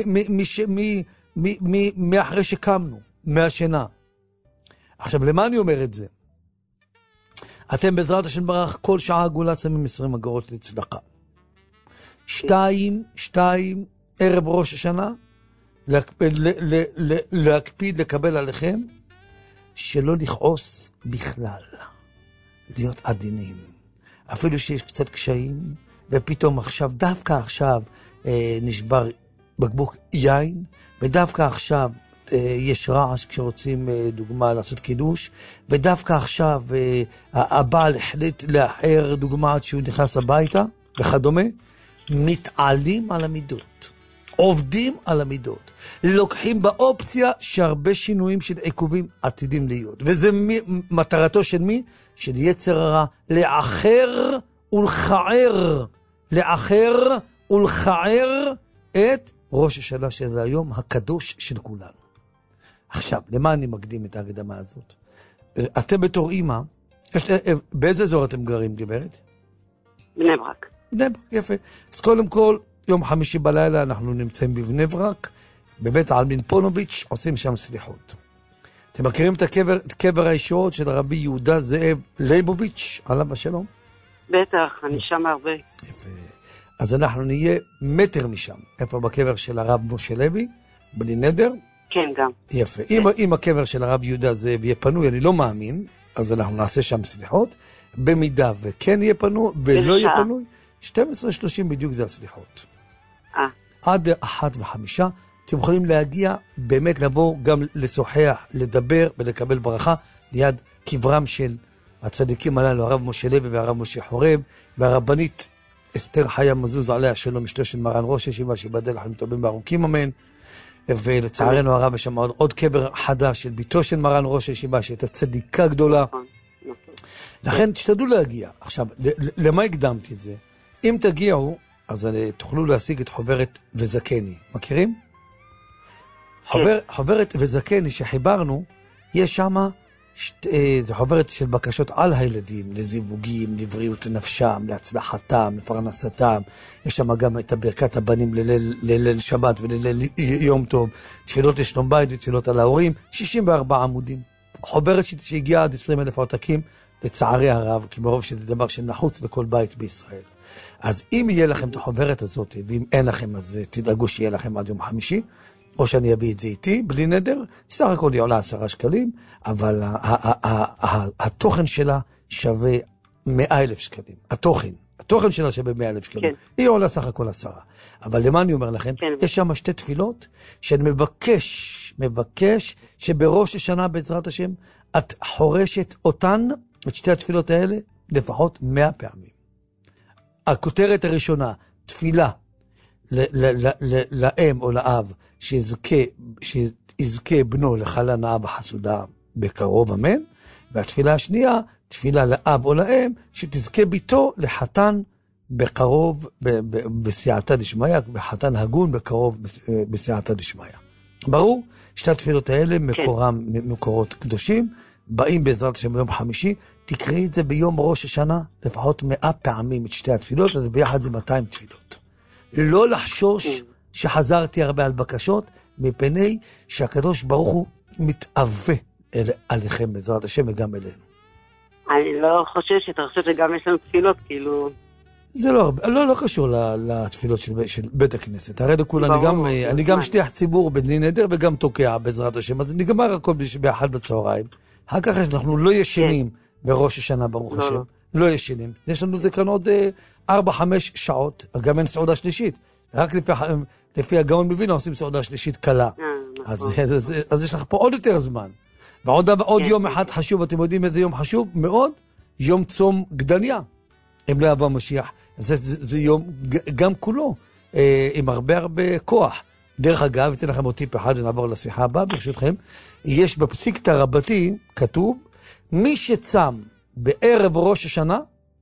מאחרי שקמנו, מהשינה. עכשיו, למה אני אומר את זה? אתם בעזרת השם ברך, כל שעה עגולה שמים 20 אגורות לצדקה. 2, ערב ראש השנה, להקפיד לקבל עליכם, שלא לכעוס בכלל, להיות עדינים. אפילו שיש קצת קשיים, ופתאום עכשיו, דווקא עכשיו, נשבר בקבוק יין, ודווקא עכשיו, יש רעש כשרוצים דוגמה לעשות קידוש, ודווקא עכשיו הבעל החליט לאחר דוגמה עד שהוא נכנס הביתה וכדומה, מתעלים על המידות, עובדים על המידות, לוקחים באופציה שהרבה שינויים של עיכובים עתידים להיות, וזה מטרתו של מי? של יצר הרע, לאחר ולכער, לאחר ולכער את ראש השנה שזה היום הקדוש של כולנו. עכשיו, למה אני מקדים את ההקדמה הזאת? אתם בתור אימא, באיזה אזור אתם גרים, גברת? בני ברק. בני ברק, יפה. אז קודם כל, יום חמישי בלילה אנחנו נמצאים בבני ברק, בבית העלמין פונוביץ', עושים שם סליחות. אתם מכירים את קבר הישועות של רבי יהודה זאב ליבוביץ', עליו השלום? בטח, אני שם הרבה. יפה. אז אנחנו נהיה מטר משם. איפה בקבר של הרב משה לוי? בלי נדר? כן, גם. יפה. אם הקבר של הרב יהודה זאב יהיה פנוי, אני לא מאמין, אז אנחנו נעשה שם סליחות. במידה וכן יהיה פנוי ולא יהיה פנוי, 12:30 בדיוק זה הסליחות. עד 1:05. אתם יכולים להגיע, באמת לבוא גם לשוחח, לדבר ולקבל ברכה ליד קברם של הצדיקים הללו, הרב משה לוי והרב משה חורב, והרבנית אסתר חיה מזוז עליה שלום, אשתו של מרן ראש הישיבה, שיבדל לחיים טובים וארוכים אמן. ולצערנו הרב יש שם עוד קבר חדש של ביתו של מרן ראש הישיבה, שהייתה צדיקה גדולה. לכן תשתדלו להגיע. עכשיו, למה הקדמתי את זה? אם תגיעו, אז תוכלו להשיג את חוברת וזקני. מכירים? חוברת וזקני שחיברנו, יש שם זו חוברת של בקשות על הילדים, לזיווגים, לבריאות נפשם, להצלחתם, לפרנסתם. יש שם גם את ברכת הבנים לליל שבת ולליל יום טוב, תפילות לשלום בית ותפילות על ההורים, 64 עמודים. חוברת שהגיעה עד 20,000 עותקים, לצערי הרב, כי מרוב שזה דבר שנחוץ לכל בית בישראל. אז אם יהיה לכם את החוברת הזאת, ואם אין לכם, אז תדאגו שיהיה לכם עד יום חמישי, או שאני אביא את זה איתי, בלי נדר, סך הכל היא עולה 10 שקלים, אבל התוכן שלה שווה 100,000 שקלים. התוכן שלה שווה 100,000 שקלים. היא עולה סך הכל 10. אבל למה אני אומר לכם? יש שם 2 תפילות, שאני מבקש שבראש השנה בעזרת השם, את חורשת אותן, את 2 התפילות האלה, לפחות 100 פעמים. הכותרת הראשונה, תפילה, לאם או לאב שיזכה בנו לחלה נאה וחסודה בקרוב אמן, והתפילה השנייה, תפילה לאב או לאם שתזכה ביתו לחתן בקרוב בסייעתא דשמיא, בחתן הגון בקרוב בסייעתא דשמיא. ברור? 2 התפילות האלה מקורם מקורות קדושים, באים בעזרת השם ביום חמישי, תקראי את זה ביום ראש השנה לפחות 100 פעמים את 2 התפילות, אז ביחד זה 200 תפילות. לא לחשוש שחזרתי הרבה על בקשות, מפני שהקדוש ברוך הוא מתאווה עליכם בעזרת השם וגם אלינו. אני לא חוששת, אני חושבת שגם יש לנו תפילות, כאילו... זה לא הרבה, לא קשור לתפילות של בית הכנסת. הרי לכול, אני גם שליח ציבור בדלי נדר וגם תוקע בעזרת השם, אז נגמר הכל ב1 בצהריים. אחר כך אנחנו לא ישנים בראש השנה ברוך השם. לא ישנים. יש לנו זה כאן עוד 4-5 שעות, גם אין סעודה שלישית. רק לפי הגאון מווילנה עושים סעודה שלישית קלה. אז יש לך פה עוד יותר זמן. ועוד יום אחד חשוב, אתם יודעים איזה יום חשוב? מאוד, יום צום גדליה. אם לא יבוא המשיח. זה יום גם כולו, עם הרבה כוח. דרך אגב, אתן לכם עוד טיפ אחד ונעבור לשיחה הבאה, ברשותכם. יש בפסיקתא רבתי, כתוב, מי שצם בערב ראש השנה,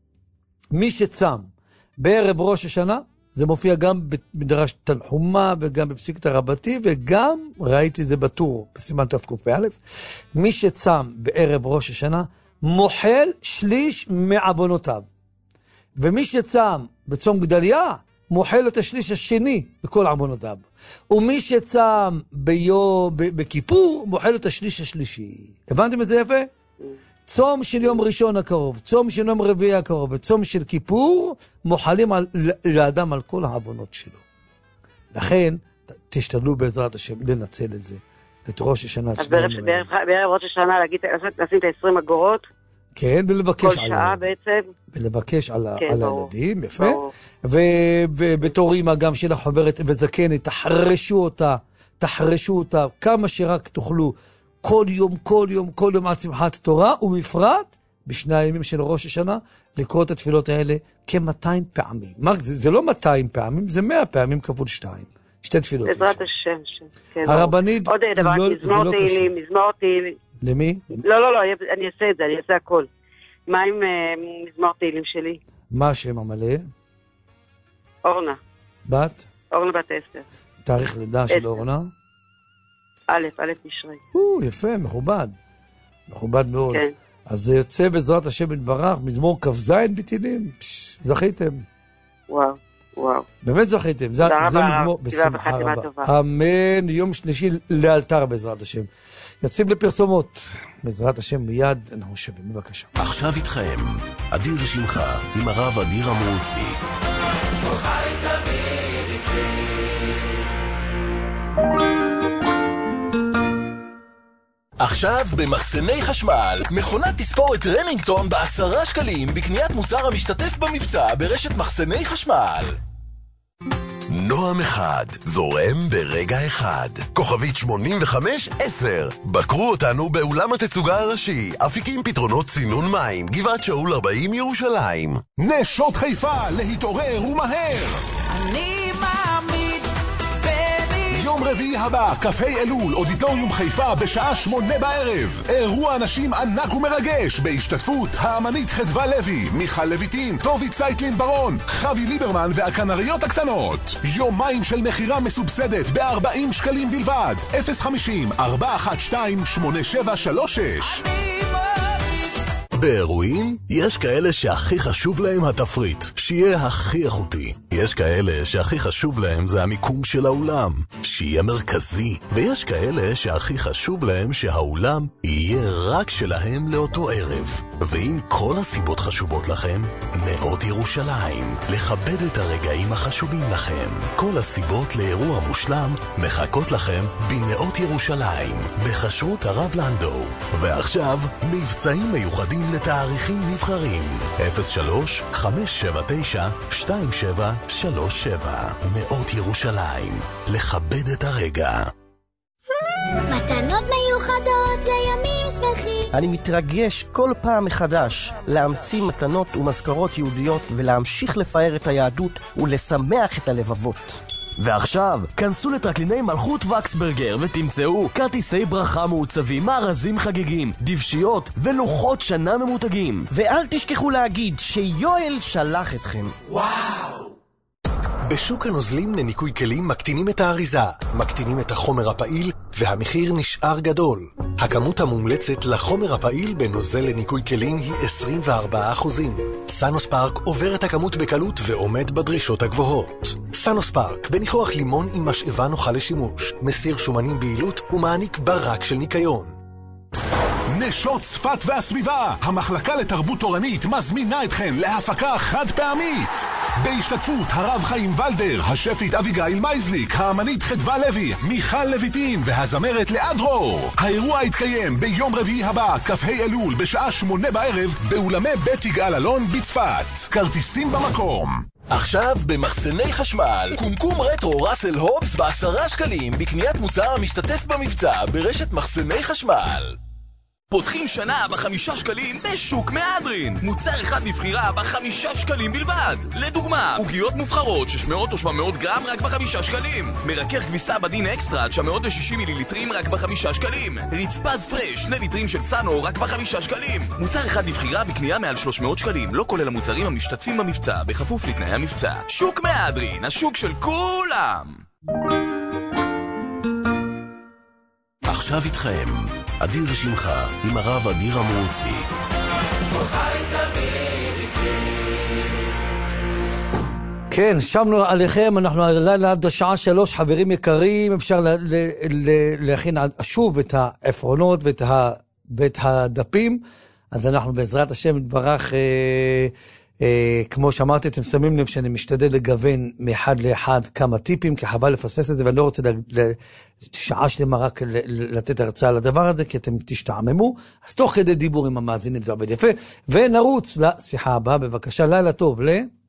זה מופיע גם במדרש תנחומה וגם בפסיקתא רבתי, וגם ראיתי זה בטור בסימן תקפ"א, מי שצם בערב ראש השנה מוחל שליש מעוונותיו, ומי שצם בצום גדליה מוחל את השליש השני בכל עוונותיו, ומי שצם בכיפור מוחל את השליש השלישי. הבנתם את זה יפה? צום של יום ראשון הקרוב, צום של יום רביעי הקרוב, וצום של כיפור, מוחלים לאדם על כל העוונות שלו. לכן, תשתדלו בעזרת השם לנצל את זה, את ראש השנה. אז בערב ראש השנה לשים את 20 אגורות? כן, ולבקש כל שעה בעצם? ולבקש על הילדים, יפה. ובתור אמא גם של החוברת וזקנת, תחרשו אותה כמה שרק תוכלו, כל יום עד שמחת התורה, ובפרט בשני הימים של ראש השנה, לקרוא את התפילות האלה כ-200 פעמים. זה לא 200 פעמים, זה 100 פעמים כפול 2. 2 תפילות. בעזרת השם. הרבנית, עוד דבר, מזמור תהילים. למי? לא, אני אעשה את זה, אני אעשה הכל. מה עם מזמור תהילים שלי? מה השם המלא? אורנה. בת? אורנה בת 10. תאריך לידה של אורנה? א' תשרי. יפה, מכובד. מכובד מאוד. כן. אז זה יוצא בעזרת השם יתברך, מזמור כ"ז בתהילים. זכיתם. וואו. באמת זכיתם. זה מזמור בשמחה רבה. אמן. יום שלישי לאלתר בעזרת השם. יוצאים לפרסומות. בעזרת השם מיד אנחנו שבים. בבקשה. עכשיו איתכם, אדיר שמך עם הרב אדיר המרוצי. חי תמיד איתי. עכשיו במחסני חשמל, מכונת תספורת רמינגטון ב10 שקלים בקניית מוצר המשתתף במבצע ברשת מחסני חשמל. נועם אחד, זורם ברגע אחד. כוכבית 8510. בקרו אותנו באולם התצוגה הראשי, אפיקים פתרונות צינון מים, גבעת שאול 40 ירושלים. נשות חיפה, להתעורר ומהר! אני מאמין בני. יום רביעי הבא, קפה אלול, אודיטוריום חיפה בשעה 8 בערב. אירוע אנשים ענק ומרגש, בהשתתפות האמנית חדווה לוי, מיכל לויטין, טובי צייטלין ברון, חווי ליברמן והכנריות הקטנות. יומיים של מחירה מסובסדת ב-40 שקלים בלבד. 050-412-8736. באירועים יש כאלה שהכי חשוב להם התפריט, שיהיה הכי איכותי. יש כאלה שהכי חשוב להם זה המיקום של האולם, שיהיה מרכזי. ויש כאלה שהכי חשוב להם שהאולם יהיה רק שלהם לאותו ערב. ואם כל הסיבות חשובות לכם, נאות ירושלים, לכבד את הרגעים החשובים לכם. כל הסיבות לאירוע מושלם מחכות לכם בנאות ירושלים, בחשרות הרב לנדו. ועכשיו, מבצעים מיוחדים לתאריכים נבחרים. 03-579-2737. נאות ירושלים, לכבד את הרגע. מתנות מיוחדות לימים שמחים. אני מתרגש כל פעם מחדש להמציא מתנות ומזכרות יהודיות ולהמשיך לפאר את היהדות ולשמח את הלבבות. ועכשיו, כנסו לטרקליני מלכות וקסברגר ותמצאו כרטיסי ברכה מעוצבים, מארזים חגיגים, דבשיות ולוחות שנה ממותגים. ואל תשכחו להגיד שיואל שלח אתכם. וואו! בשוק הנוזלים לניקוי כלים מקטינים את האריזה, מקטינים את החומר הפעיל, והמחיר נשאר גדול. הכמות המומלצת לחומר הפעיל בנוזל לניקוי כלים היא 24%. סנוספארק עובר את הכמות בקלות ועומד בדרישות הגבוהות. סנוספארק, בניחוח לימון עם משאבה נוחה לשימוש, מסיר שומנים בעילות ומעניק ברק של ניקיון. נשות צפת והסביבה, המחלקה לתרבות תורנית מזמינה אתכן להפקה חד פעמית. בהשתתפות הרב חיים ולדר, השפית אביגיל מייזליק, האמנית חדווה לוי, מיכל לויטין והזמרת לאה דרור. האירוע יתקיים ביום רביעי הבא, כ"ה אלול, בשעה 8 בערב, באולמי בית יגאל אלון בצפת. כרטיסים במקום. עכשיו במחסני חשמל, קומקום רטרו ראסל הובס ב10 שקלים בקניית מוצר המשתתף במבצע ברשת מחסני חשמל. פותחים שנה ב5 שקלים בשוק מהדרין. מוצר אחד מבחירה ב5 שקלים בלבד. לדוגמה, עוגיות מובחרות 600 או 700 גרם רק ב5 שקלים. מרכך כביסה בדין אקסטרה 960 מיליליטרים רק ב5 שקלים. רצפת פרש 2 ליטרים של סאנו רק ב5 שקלים. מוצר אחד מבחירה בקנייה מעל 300 שקלים. לא כולל המוצרים המשתתפים במבצע, בכפוף לתנאי המבצע. שוק מהדרין, השוק של כולם. עכשיו איתכם, אדיר שמך עם הרב אדיר המרוצי. חי תמיד איתי. כן, שמנו עליכם, אנחנו הלילה עד השעה 3, חברים יקרים, אפשר להכין שוב את העפרונות ואת הדפים, אז אנחנו בעזרת השם נתברך, כמו שאמרתי, אתם שמים לב שאני משתדל לגוון מאחד לאחד כמה טיפים, כי חבל לפספס את זה, ואני לא רוצה שעה שלמה רק לתת הרצאה על הדבר הזה, כי אתם תשתעממו, אז תוך כדי דיבור עם המאזינים זה עובד יפה, ונרוץ לשיחה הבאה, בבקשה, לילה טוב,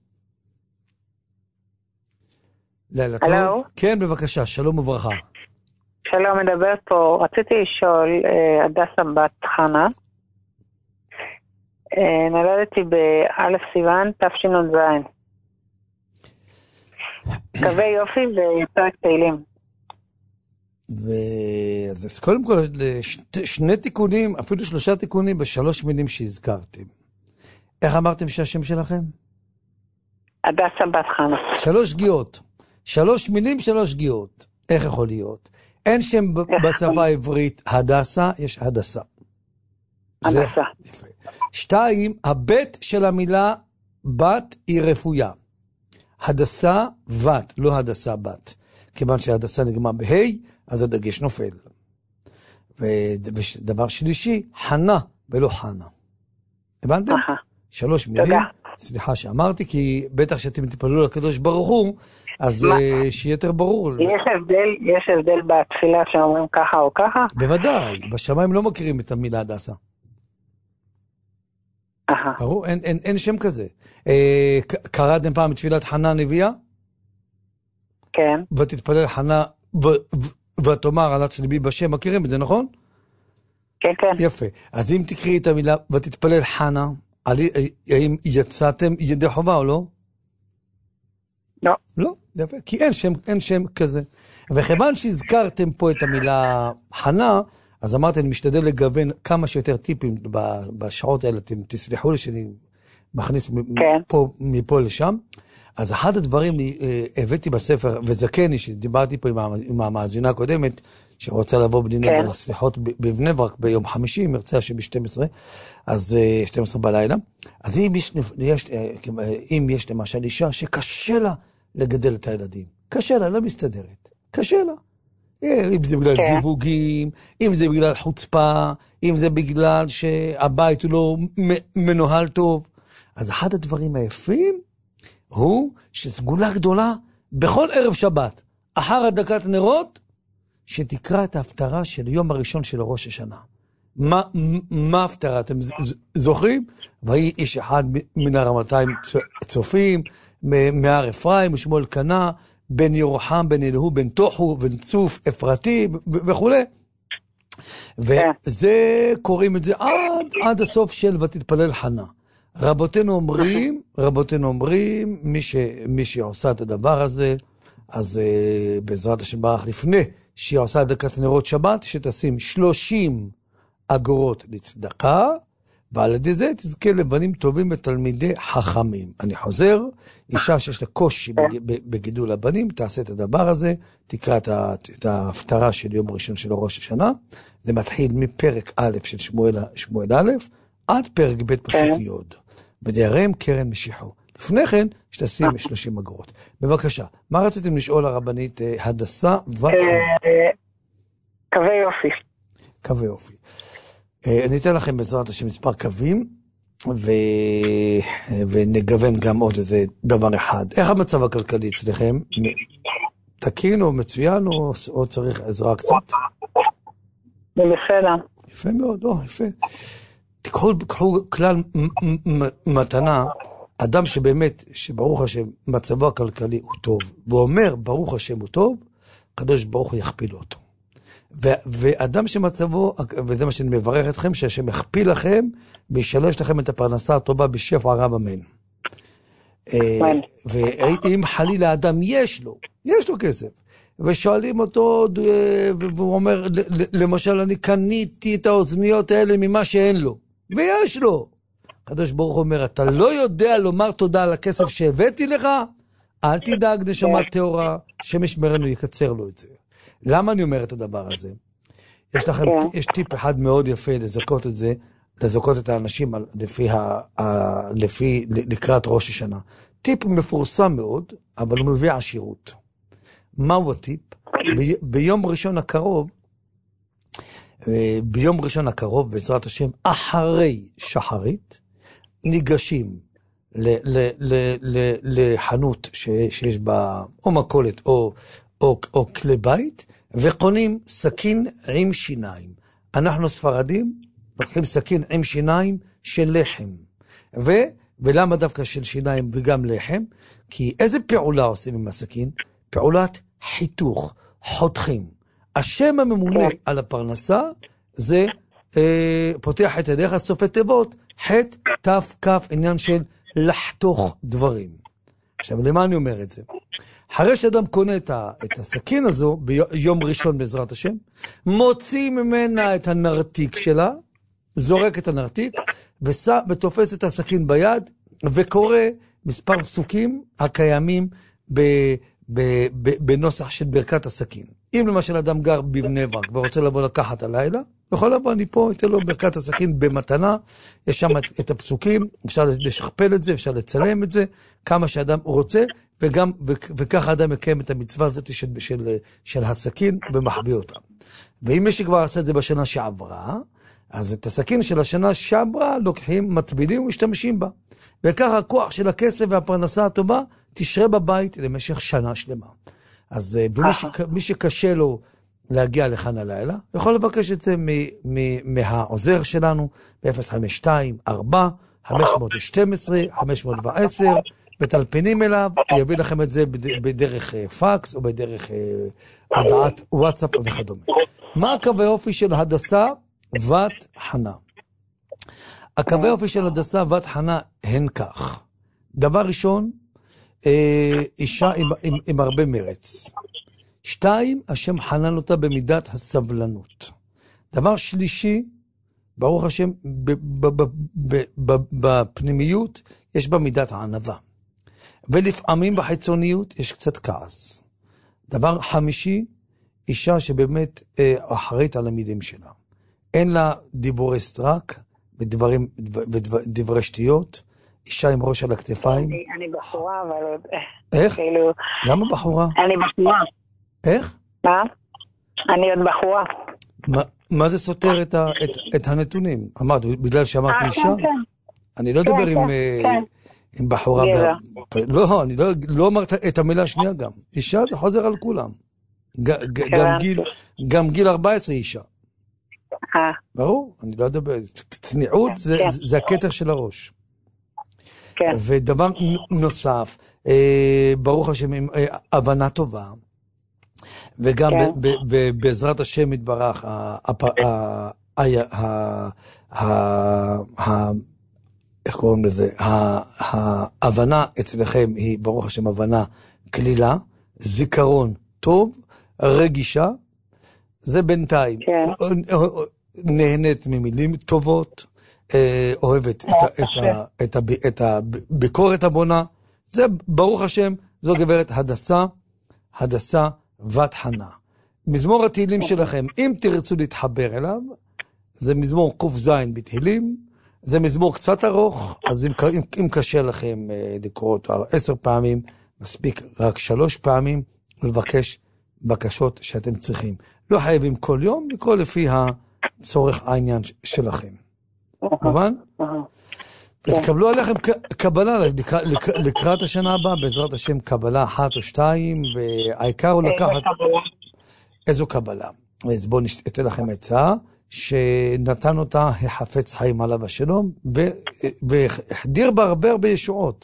לילה טוב. הלו? כן, בבקשה, שלום וברכה. שלום, מדברת פה, רציתי לשאול, הדסה בת חנה, נולדתי באלף סיוון, תשנ"ז. קווי יופי ופרק תהילים. אז קודם כל, שני תיקונים, אפילו 3 תיקונים ב3 מילים שהזכרתם. איך אמרתם שהשם שלכם? הדסה בת חנה. 3 שגיאות. 3 מילים, 3 שגיאות. איך יכול להיות? אין שם בשפה העברית הדסה, יש הדסה. הדסה. 2, הבית של המילה בת היא רפויה. הדסה בת, לא הדסה בת. כיוון שהדסה נגמר בהי, אז הדגש נופל. ודבר שלישי, חנה ולא חנה. הבנתם? 3 מילים. תודה. סליחה שאמרתי, כי בטח שאתם תתפללו לקדוש ברוך הוא, אז שיהיה יותר ברור. יש הבדל בתפילה שאומרים ככה או ככה? בוודאי, בשמיים לא מכירים את המילה הדסה. ברור, אין שם כזה. קראתם פעם תפילת חנה נביאה? כן. ותתפלל חנה ותאמר על עצמי בשם, מכירים את זה, נכון? כן, כן. יפה. אז אם תקראי את המילה ותתפלל חנה, האם יצאתם ידי חובה או לא? לא. לא, יפה, כי אין שם כזה. וכיוון שהזכרתם פה את המילה חנה, אז אמרתי, אני משתדל לגוון כמה שיותר טיפים בשעות האלה, אתם תסלחו לי שאני מכניס מפה לשם. אז אחד הדברים הבאתי בספר, וזכני, שדיברתי פה עם המאזינה הקודמת, שרוצה לבוא בדינת על הסליחות בבני ברק ביום חמישי, מרצה ב-12, אז 12 בלילה. אז אם יש למשל אישה שקשה לה לגדל את הילדים, קשה לה, לא מסתדרת, קשה לה. אם זה בגלל זיווגים, אם זה בגלל חוצפה, אם זה בגלל שהבית הוא לא מנוהל טוב. אז אחד הדברים היפים הוא שסגולה גדולה בכל ערב שבת, אחר הדלקת נרות, שתקרא את ההפטרה של יום הראשון של ראש השנה. מה ההפטרה? אתם זוכרים? והיא איש אחד מן הרמתיים צופים, מהר אפרים, ושמואל קנה, בן ירוחם, בן אלוהו, בן תוחו, בן צוף, אפרתי, וכו'. וזה, קוראים את זה עד הסוף של ותתפלל חנה. רבותינו אומרים, מי שעושה את הדבר הזה, אז בעזרת השם ברח לפני שהיא עושה דקת נרות שבת, שתשים 30 אגורות לצדקה, ועל ידי זה תזכה לבנים טובים ותלמידי חכמים. אני חוזר, אישה שיש לה קושי בגידול הבנים, תעשה את הדבר הזה, תקרא את ההפטרה של יום ראשון של ראש השנה, זה מתחיל מפרק א' של שמואל א', עד פרק ב' פסוק י', ודיירם קרן משיחו. לפני כן, שתשים 30 אגורות. בבקשה, מה רציתם לשאול הרבנית הדסה בת חנה? קווי יופי. קווי יופי. אני אתן לכם בעזרת השם מספר קווים, ונגוון גם עוד איזה דבר אחד. איך המצב הכלכלי אצלכם? תקין או מצוין או צריך עזרה קצת? זה בסדר. יפה מאוד, יפה. תקחו כלל מתנה, אדם שבאמת, שברוך השם, מצבו הכלכלי הוא טוב, ואומר ברוך השם הוא טוב, הקדוש ברוך הוא יכפיל אותו. ואדם שמצבו, וזה מה שאני מברך אתכם, שהשם יכפיל לכם, וישלש לכם את הפרנסה הטובה בשפע רב אמן. ואם חלילה האדם יש לו כסף, ושואלים אותו, והוא אומר, למשל, אני קניתי את האוזניות האלה ממה שאין לו, ויש לו. הקדוש ברוך הוא אומר, אתה לא יודע לומר תודה על הכסף שהבאתי לך, אל תדאג נשמה טהורה, שמש מרנו יקצר לו את זה. למה אני אומר את הדבר הזה? יש טיפ אחד מאוד יפה לזכות את זה, לזכות את האנשים לפי לקראת ראש השנה. טיפ מפורסם מאוד, אבל הוא מביא עשירות. מהו הטיפ? ביום ראשון הקרוב, בעזרת השם, אחרי שחרית, ניגשים לחנות שיש בה או מכולת או כלי בית, וקונים סכין עם שיניים. אנחנו ספרדים לוקחים סכין עם שיניים של לחם. ולמה דווקא של שיניים וגם לחם? כי איזה פעולה עושים עם הסכין? פעולת חיתוך, חותכים. השם הממונה על הפרנסה זה פותח את ידיך, סופי תיבות, חט, תף, כף, עניין של לחתוך דברים. עכשיו, למה אני אומר את זה? אחרי שאדם קונה את הסכין הזו, ביום ראשון בעזרת השם, מוציא ממנה את הנרתיק שלה, זורק את הנרתיק, ותופס את הסכין ביד, וקורא מספר פסוקים הקיימים בנוסח של ברכת הסכין. אם למשל אדם גר בבני ברק ורוצה לבוא לקחת הלילה, יכול לבוא, אני פה, אתן לו ברכת הסכין במתנה, יש שם את הפסוקים, אפשר לשכפל את זה, אפשר לצלם את זה, כמה שאדם רוצה, וכך האדם מקיים את המצווה הזאת של הסכין ומחביא אותה. ואם מי שכבר עשה את זה בשנה שעברה, אז את הסכין של השנה שעברה לוקחים, מטבילים ומשתמשים בה. וכך הכוח של הכסף והפרנסה הטובה תשרה בבית למשך שנה שלמה. אז מי שקשה לו להגיע לכאן הלילה, יכול לבקש את זה מהעוזר שלנו, ב-052-4-512-510, וטלפנים אליו, יביא לכם את זה בדרך פקס או בדרך הודעת וואטסאפ וכדומה. מה הקווי אופי של הדסה בת חנה? הקווי אופי של הדסה בת חנה הן כך. דבר ראשון, אישה עם הרבה מרץ. 2, השם חנן אותה במידת הסבלנות. דבר שלישי, ברוך השם, בפנימיות יש בה מידת הענווה. ולפעמים בחיצוניות יש קצת כעס. דבר חמישי, אישה שבאמת אחראית על המילים שלה. אין לה דיבורי סטרק ודברי שטויות. אישה עם ראש על הכתפיים. אני בחורה, אבל... איך? למה בחורה? אני בחורה. איך? מה? אני עוד בחורה. מה זה סותר את הנתונים? אמרת, בגלל שאמרתי אישה? אני לא אדבר עם בחורה. לא, אני לא אמרת את המילה השנייה גם. אישה זה חוזר על כולם. גם גיל 14 אישה. ברור? אני לא אדבר. צניעות זה הכתר של הראש. ודבר נוסף, ברוך השם, הבנה טובה, וגם בעזרת השם יתברך, איך קוראים לזה? ההבנה אצלכם היא, ברוך השם, הבנה כלילה, זיכרון טוב, רגישה, זה בינתיים. נהנית ממילים טובות, אוהבת את הביקורת הבונה, זה ברוך השם, זו גברת הדסה בת חנה. מזמור התהילים שלכם, אם תרצו להתחבר אליו, זה מזמור ק"ז בתהילים, זה מזמור קצת ארוך, אז אם קשה לכם לקרוא אותו 10 פעמים, מספיק רק 3 פעמים, לבקש בקשות שאתם צריכים. לא חייבים כל יום, לקרוא לפי הצורך העניין שלכם. מובן? ותקבלו עליכם קבלה לקראת השנה הבאה, בעזרת השם קבלה 1 או 2, והעיקר הוא לקחת איזו קבלה. אז בואו נתן לכם עצה, שנתן אותה החפץ חיים עליו השלום, והחדיר בה הרבה ישועות.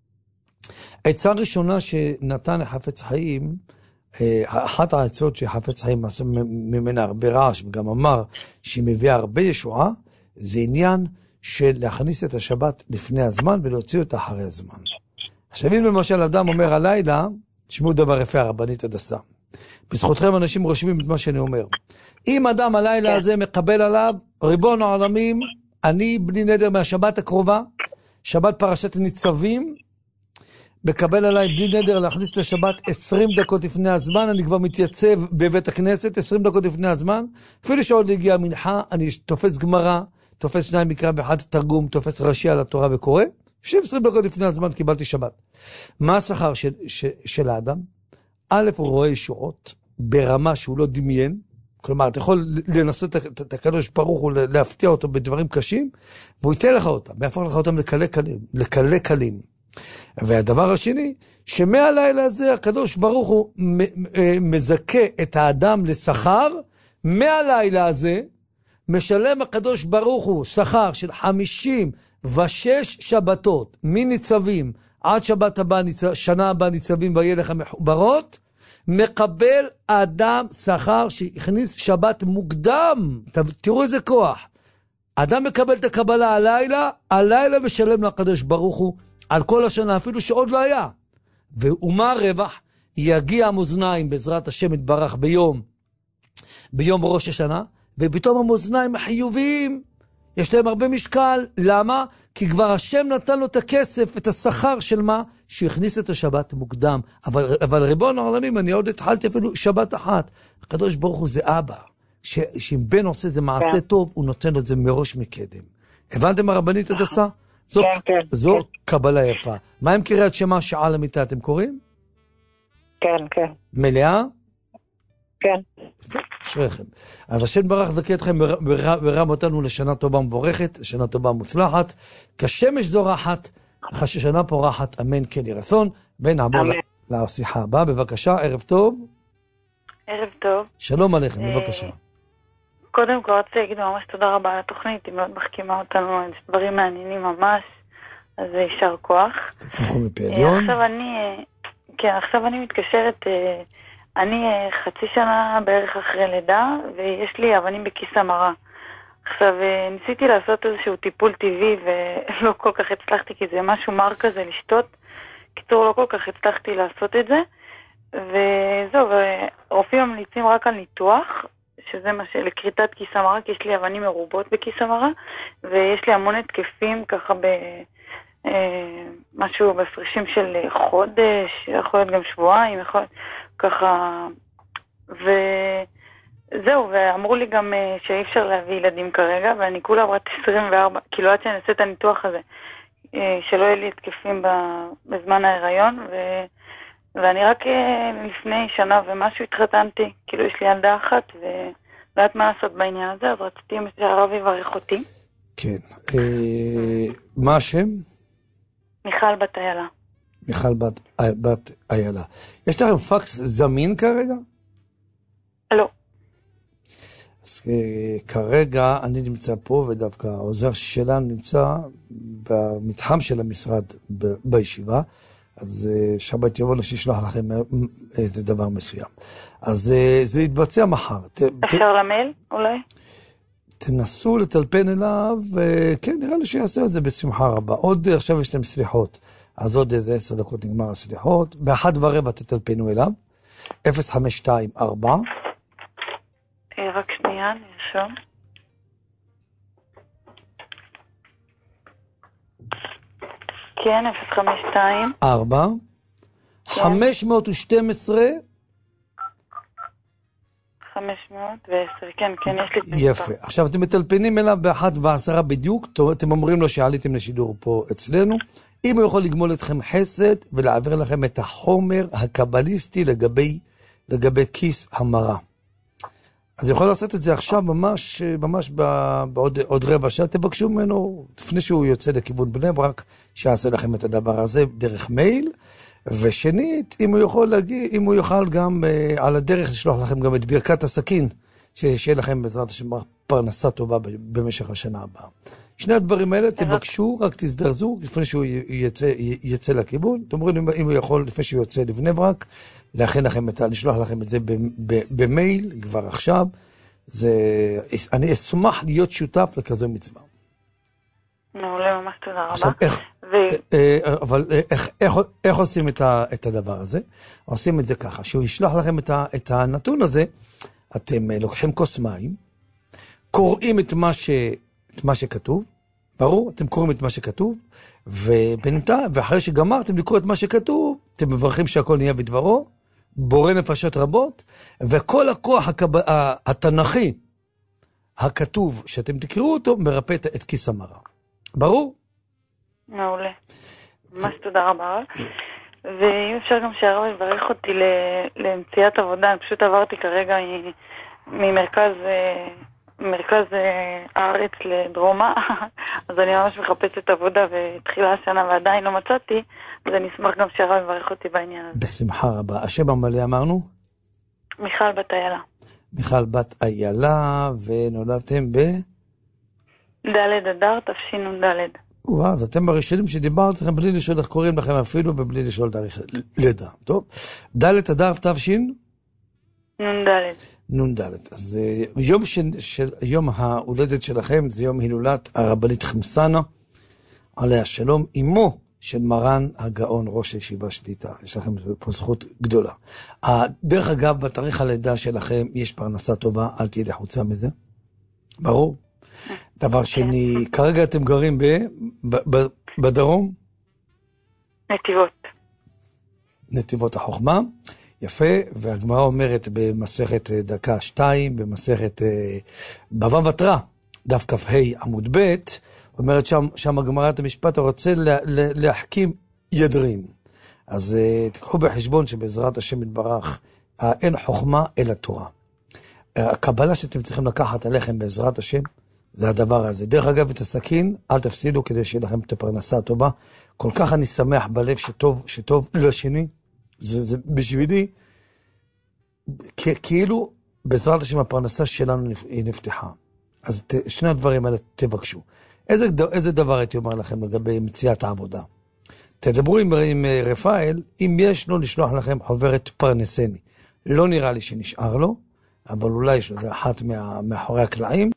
עצה ראשונה שנתן החפץ חיים, אחת העצות שחפץ חיים עשה ממנה הרבה רעש, וגם אמר שהיא מביאה הרבה ישועה, זה עניין של להכניס את השבת לפני הזמן ולהוציא אותה אחרי הזמן. עכשיו אם למשל אדם אומר הלילה, תשמעו דבר יפה הרבנית הדסה. בזכותכם אנשים רושמים את מה שאני אומר. אם אדם הלילה הזה מקבל עליו, ריבון העולמים, אני בלי נדר מהשבת הקרובה, שבת פרשת ניצבים, מקבל עליי בלי נדר להכניס את השבת 20 דקות לפני הזמן, אני כבר מתייצב בבית הכנסת 20 דקות לפני הזמן, אפילו שעוד הגיע מנחה, אני תופס גמרא, תופס 2 מקרא ואחד תרגום, תופס רש"י על התורה וקורא, 20 דקות לפני הזמן קיבלתי שבת. מה השכר של האדם? א', הוא רואה ישועות ברמה שהוא לא דמיין, כלומר, אתה יכול לנסות את הקדוש ברוך הוא, להפתיע אותו בדברים קשים, והוא ייתן לך אותם, ויהפוך לך אותם לקלה קלים. והדבר השני, שמהלילה הזה הקדוש ברוך הוא מזכה את האדם לשכר, מהלילה הזה משלם הקדוש ברוך הוא שכר של 56 שבתות, מניצבים עד שבת הבא, שנה הבאה ניצבים ויהיה לך מחוברות, מקבל האדם שכר שהכניס שבת מוקדם. תראו איזה כוח. האדם מקבל את הקבלה הלילה משלם לקדוש ברוך הוא על כל השנה, אפילו שעוד לא היה. ומה הרווח? יגיע המאזניים בעזרת השם יתברך ביום ראש השנה, ופתאום המאזניים החיוביים יש להם הרבה משקל. למה? כי כבר השם נתן לו את הכסף, את השכר של מה? שהכניס את השבת מוקדם. אבל ריבון העולמים, אני עוד התחלתי אפילו שבת אחת. הקדוש ברוך הוא זה אבא. שאם בן עושה זה מעשה טוב, הוא נותן לו את זה מראש מקדם. הבנתם הרבנית הדסה? זו קבלה יפה. מה עם קריאת שמע שעה למיטה אתם קוראים? כן, כן. מלאה? כן. אשריכם. אז השם ברך זכה אתכם ורם אותנו לשנה טובה מבורכת, לשנה טובה מוצלחת, כשמש זורחת, אחרי ששנה פורחת, אמן כן יהי רצון. ונעבור לשיחה הבאה, בבקשה, ערב טוב. ערב טוב. שלום עליכם, בבקשה. קודם כל רציתי להגיד ממש תודה רבה על התוכנית, היא מאוד מחכימה אותנו, דברים מעניינים ממש, אז יישר כוח. תתמכו מפי עליון. עכשיו אני מתקשרת, אני חצי שנה בערך אחרי לידה, ויש לי אבנים בכיס המרה. עכשיו ניסיתי לעשות איזשהו טיפול טבעי, ולא כל כך הצלחתי, כי זה משהו מר כזה לשתות. קיצור, לא כל כך הצלחתי לעשות את זה, וזהו, ורופאים ממליצים רק על ניתוח, שזה מה שלקריטת כיס המרה, כי יש לי אבנים מרובות בכיס המרה, ויש לי המון התקפים ככה משהו בפרשים של חודש, יכול להיות גם שבועיים, יכול להיות ככה, וזהו, ואמרו לי גם שאי אפשר להביא ילדים כרגע, ואני כולה בת 24, כאילו עד שאני אעשה את הניתוח הזה, שלא יהיה לי התקפים בזמן ההיריון, ואני רק לפני שנה ומשהו התחתנתי, כאילו יש לי ילדה אחת, ולא יודעת מה לעשות בעניין הזה, אז רציתי שהרב יברך אותי. כן. מה השם? מיכל בת איילה. מיכל בת איילה. יש לכם פקס זמין כרגע? לא. אז כרגע אני נמצא פה, ודווקא העוזר שלנו נמצא במתחם של המשרד בישיבה, אז שבת יום שישלח לכם איזה דבר מסוים. אז זה יתבצע מחר. אפשר למייל אולי? תנסו לטלפן אליו, כן, נראה לי שיעשה את זה בשמחה רבה. עוד עכשיו יש להם סליחות, אז עוד איזה 10 דקות נגמר הסליחות. ב13:15 תטלפנו אליו, 0524. רק שנייה, נרשום. כן, 052. 4. 512. 510, כן, יש לי... יפה. עכשיו אתם מטלפנים אליו ב13:10 בדיוק, אתם אומרים לו שעליתם לשידור פה אצלנו, אם הוא יכול לגמול אתכם חסד ולהעביר לכם את החומר הקבליסטי לגבי כיס המרה. אז יכול לעשות את זה עכשיו ממש בעוד רבע שעה, תבקשו ממנו, לפני שהוא יוצא לכיוון בני ברק, שיעשה לכם את הדבר הזה דרך מייל, ושנית, אם הוא יוכל גם על הדרך לשלוח לכם גם את ברכת הסכין, שיהיה לכם בעזרת השם פרנסה טובה במשך השנה הבאה. שני הדברים האלה תבקשו, רק תזדרזו לפני שהוא יצא לכיוון. אתם אומרים אם הוא יכול לפני שהוא יוצא לבני ברק, לשלוח לכם את זה במייל כבר עכשיו. אני אשמח להיות שותף לכזו מצווה. מעולה, ממש תודה רבה. אבל איך עושים את הדבר הזה? עושים את זה ככה, שהוא ישלח לכם את הנתון הזה, אתם לוקחים כוס מים, קוראים את מה שכתוב, ברור, אתם קוראים את מה שכתוב, ואחרי שגמרתם לקרוא את מה שכתוב, אתם מברכים שהכל נהיה בדברו, בורא נפשות רבות, וכל הכוח התנ"כי הכתוב שאתם תקראו אותו, מרפא את כיס המרה. ברור? מעולה. ממש תודה רבה. ואם אפשר גם שהרב יברך אותי למציאת עבודה, אני פשוט עברתי כרגע ממרכז הארץ לדרומה, אז אני ממש מחפשת עבודה והתחילה השנה ועדיין לא מצאתי, אז אני אשמח גם שהרב יברך אותי בעניין הזה. בשמחה רבה. השם המלא אמרנו? מיכל בת איילה. מיכל בת איילה, ונולדתם ד' אדר תשנ"ד. אז אתם הראשונים שדיברתם לכם בלי לשאול איך קוראים לכם אפילו, ובלי לשאול תאריך לידה. טוב, ד' אדר נ"ד. אז יום ההולדת שלכם זה יום הילולת הרבנית חמסנה, עליה שלום, אמו של מרן הגאון ראש הישיבה שליטה. יש לכם פה זכות גדולה. דרך אגב, בתאריך הלידה שלכם יש פרנסה טובה, אל תהיה לחוצה מזה. ברור. דבר שני, כרגע אתם גרים בדרום? נתיבות החוכמה. יפה, והגמרא אומרת במסכת דקה 2, במסכת בבא בתרא, דף כ"ה עמוד ב', אומרת שם הגמרא את המשפט, רוצה להחכים ידרים. אז תקחו בחשבון שבעזרת השם יתברך, אין חוכמה אלא תורה. הקבלה שאתם צריכים לקחת עליכם בעזרת השם, זה הדבר הזה. דרך אגב, את הסכין, אל תפסידו כדי שיהיה לכם את הפרנסה הטובה. כל כך אני שמח בלב שטוב לשני. זה בשבילי, כאילו בעזרת השם הפרנסה שלנו היא נפתחה. אז שני הדברים האלה תבקשו. איזה דבר הייתי אומר לכם לגבי מציאת העבודה? תדברו עם רפאל, אם יש לו לשלוח לכם חוברת פרנסני. לא נראה לי שנשאר לו, אבל אולי יש לו, זה אחת מאחורי הקלעים.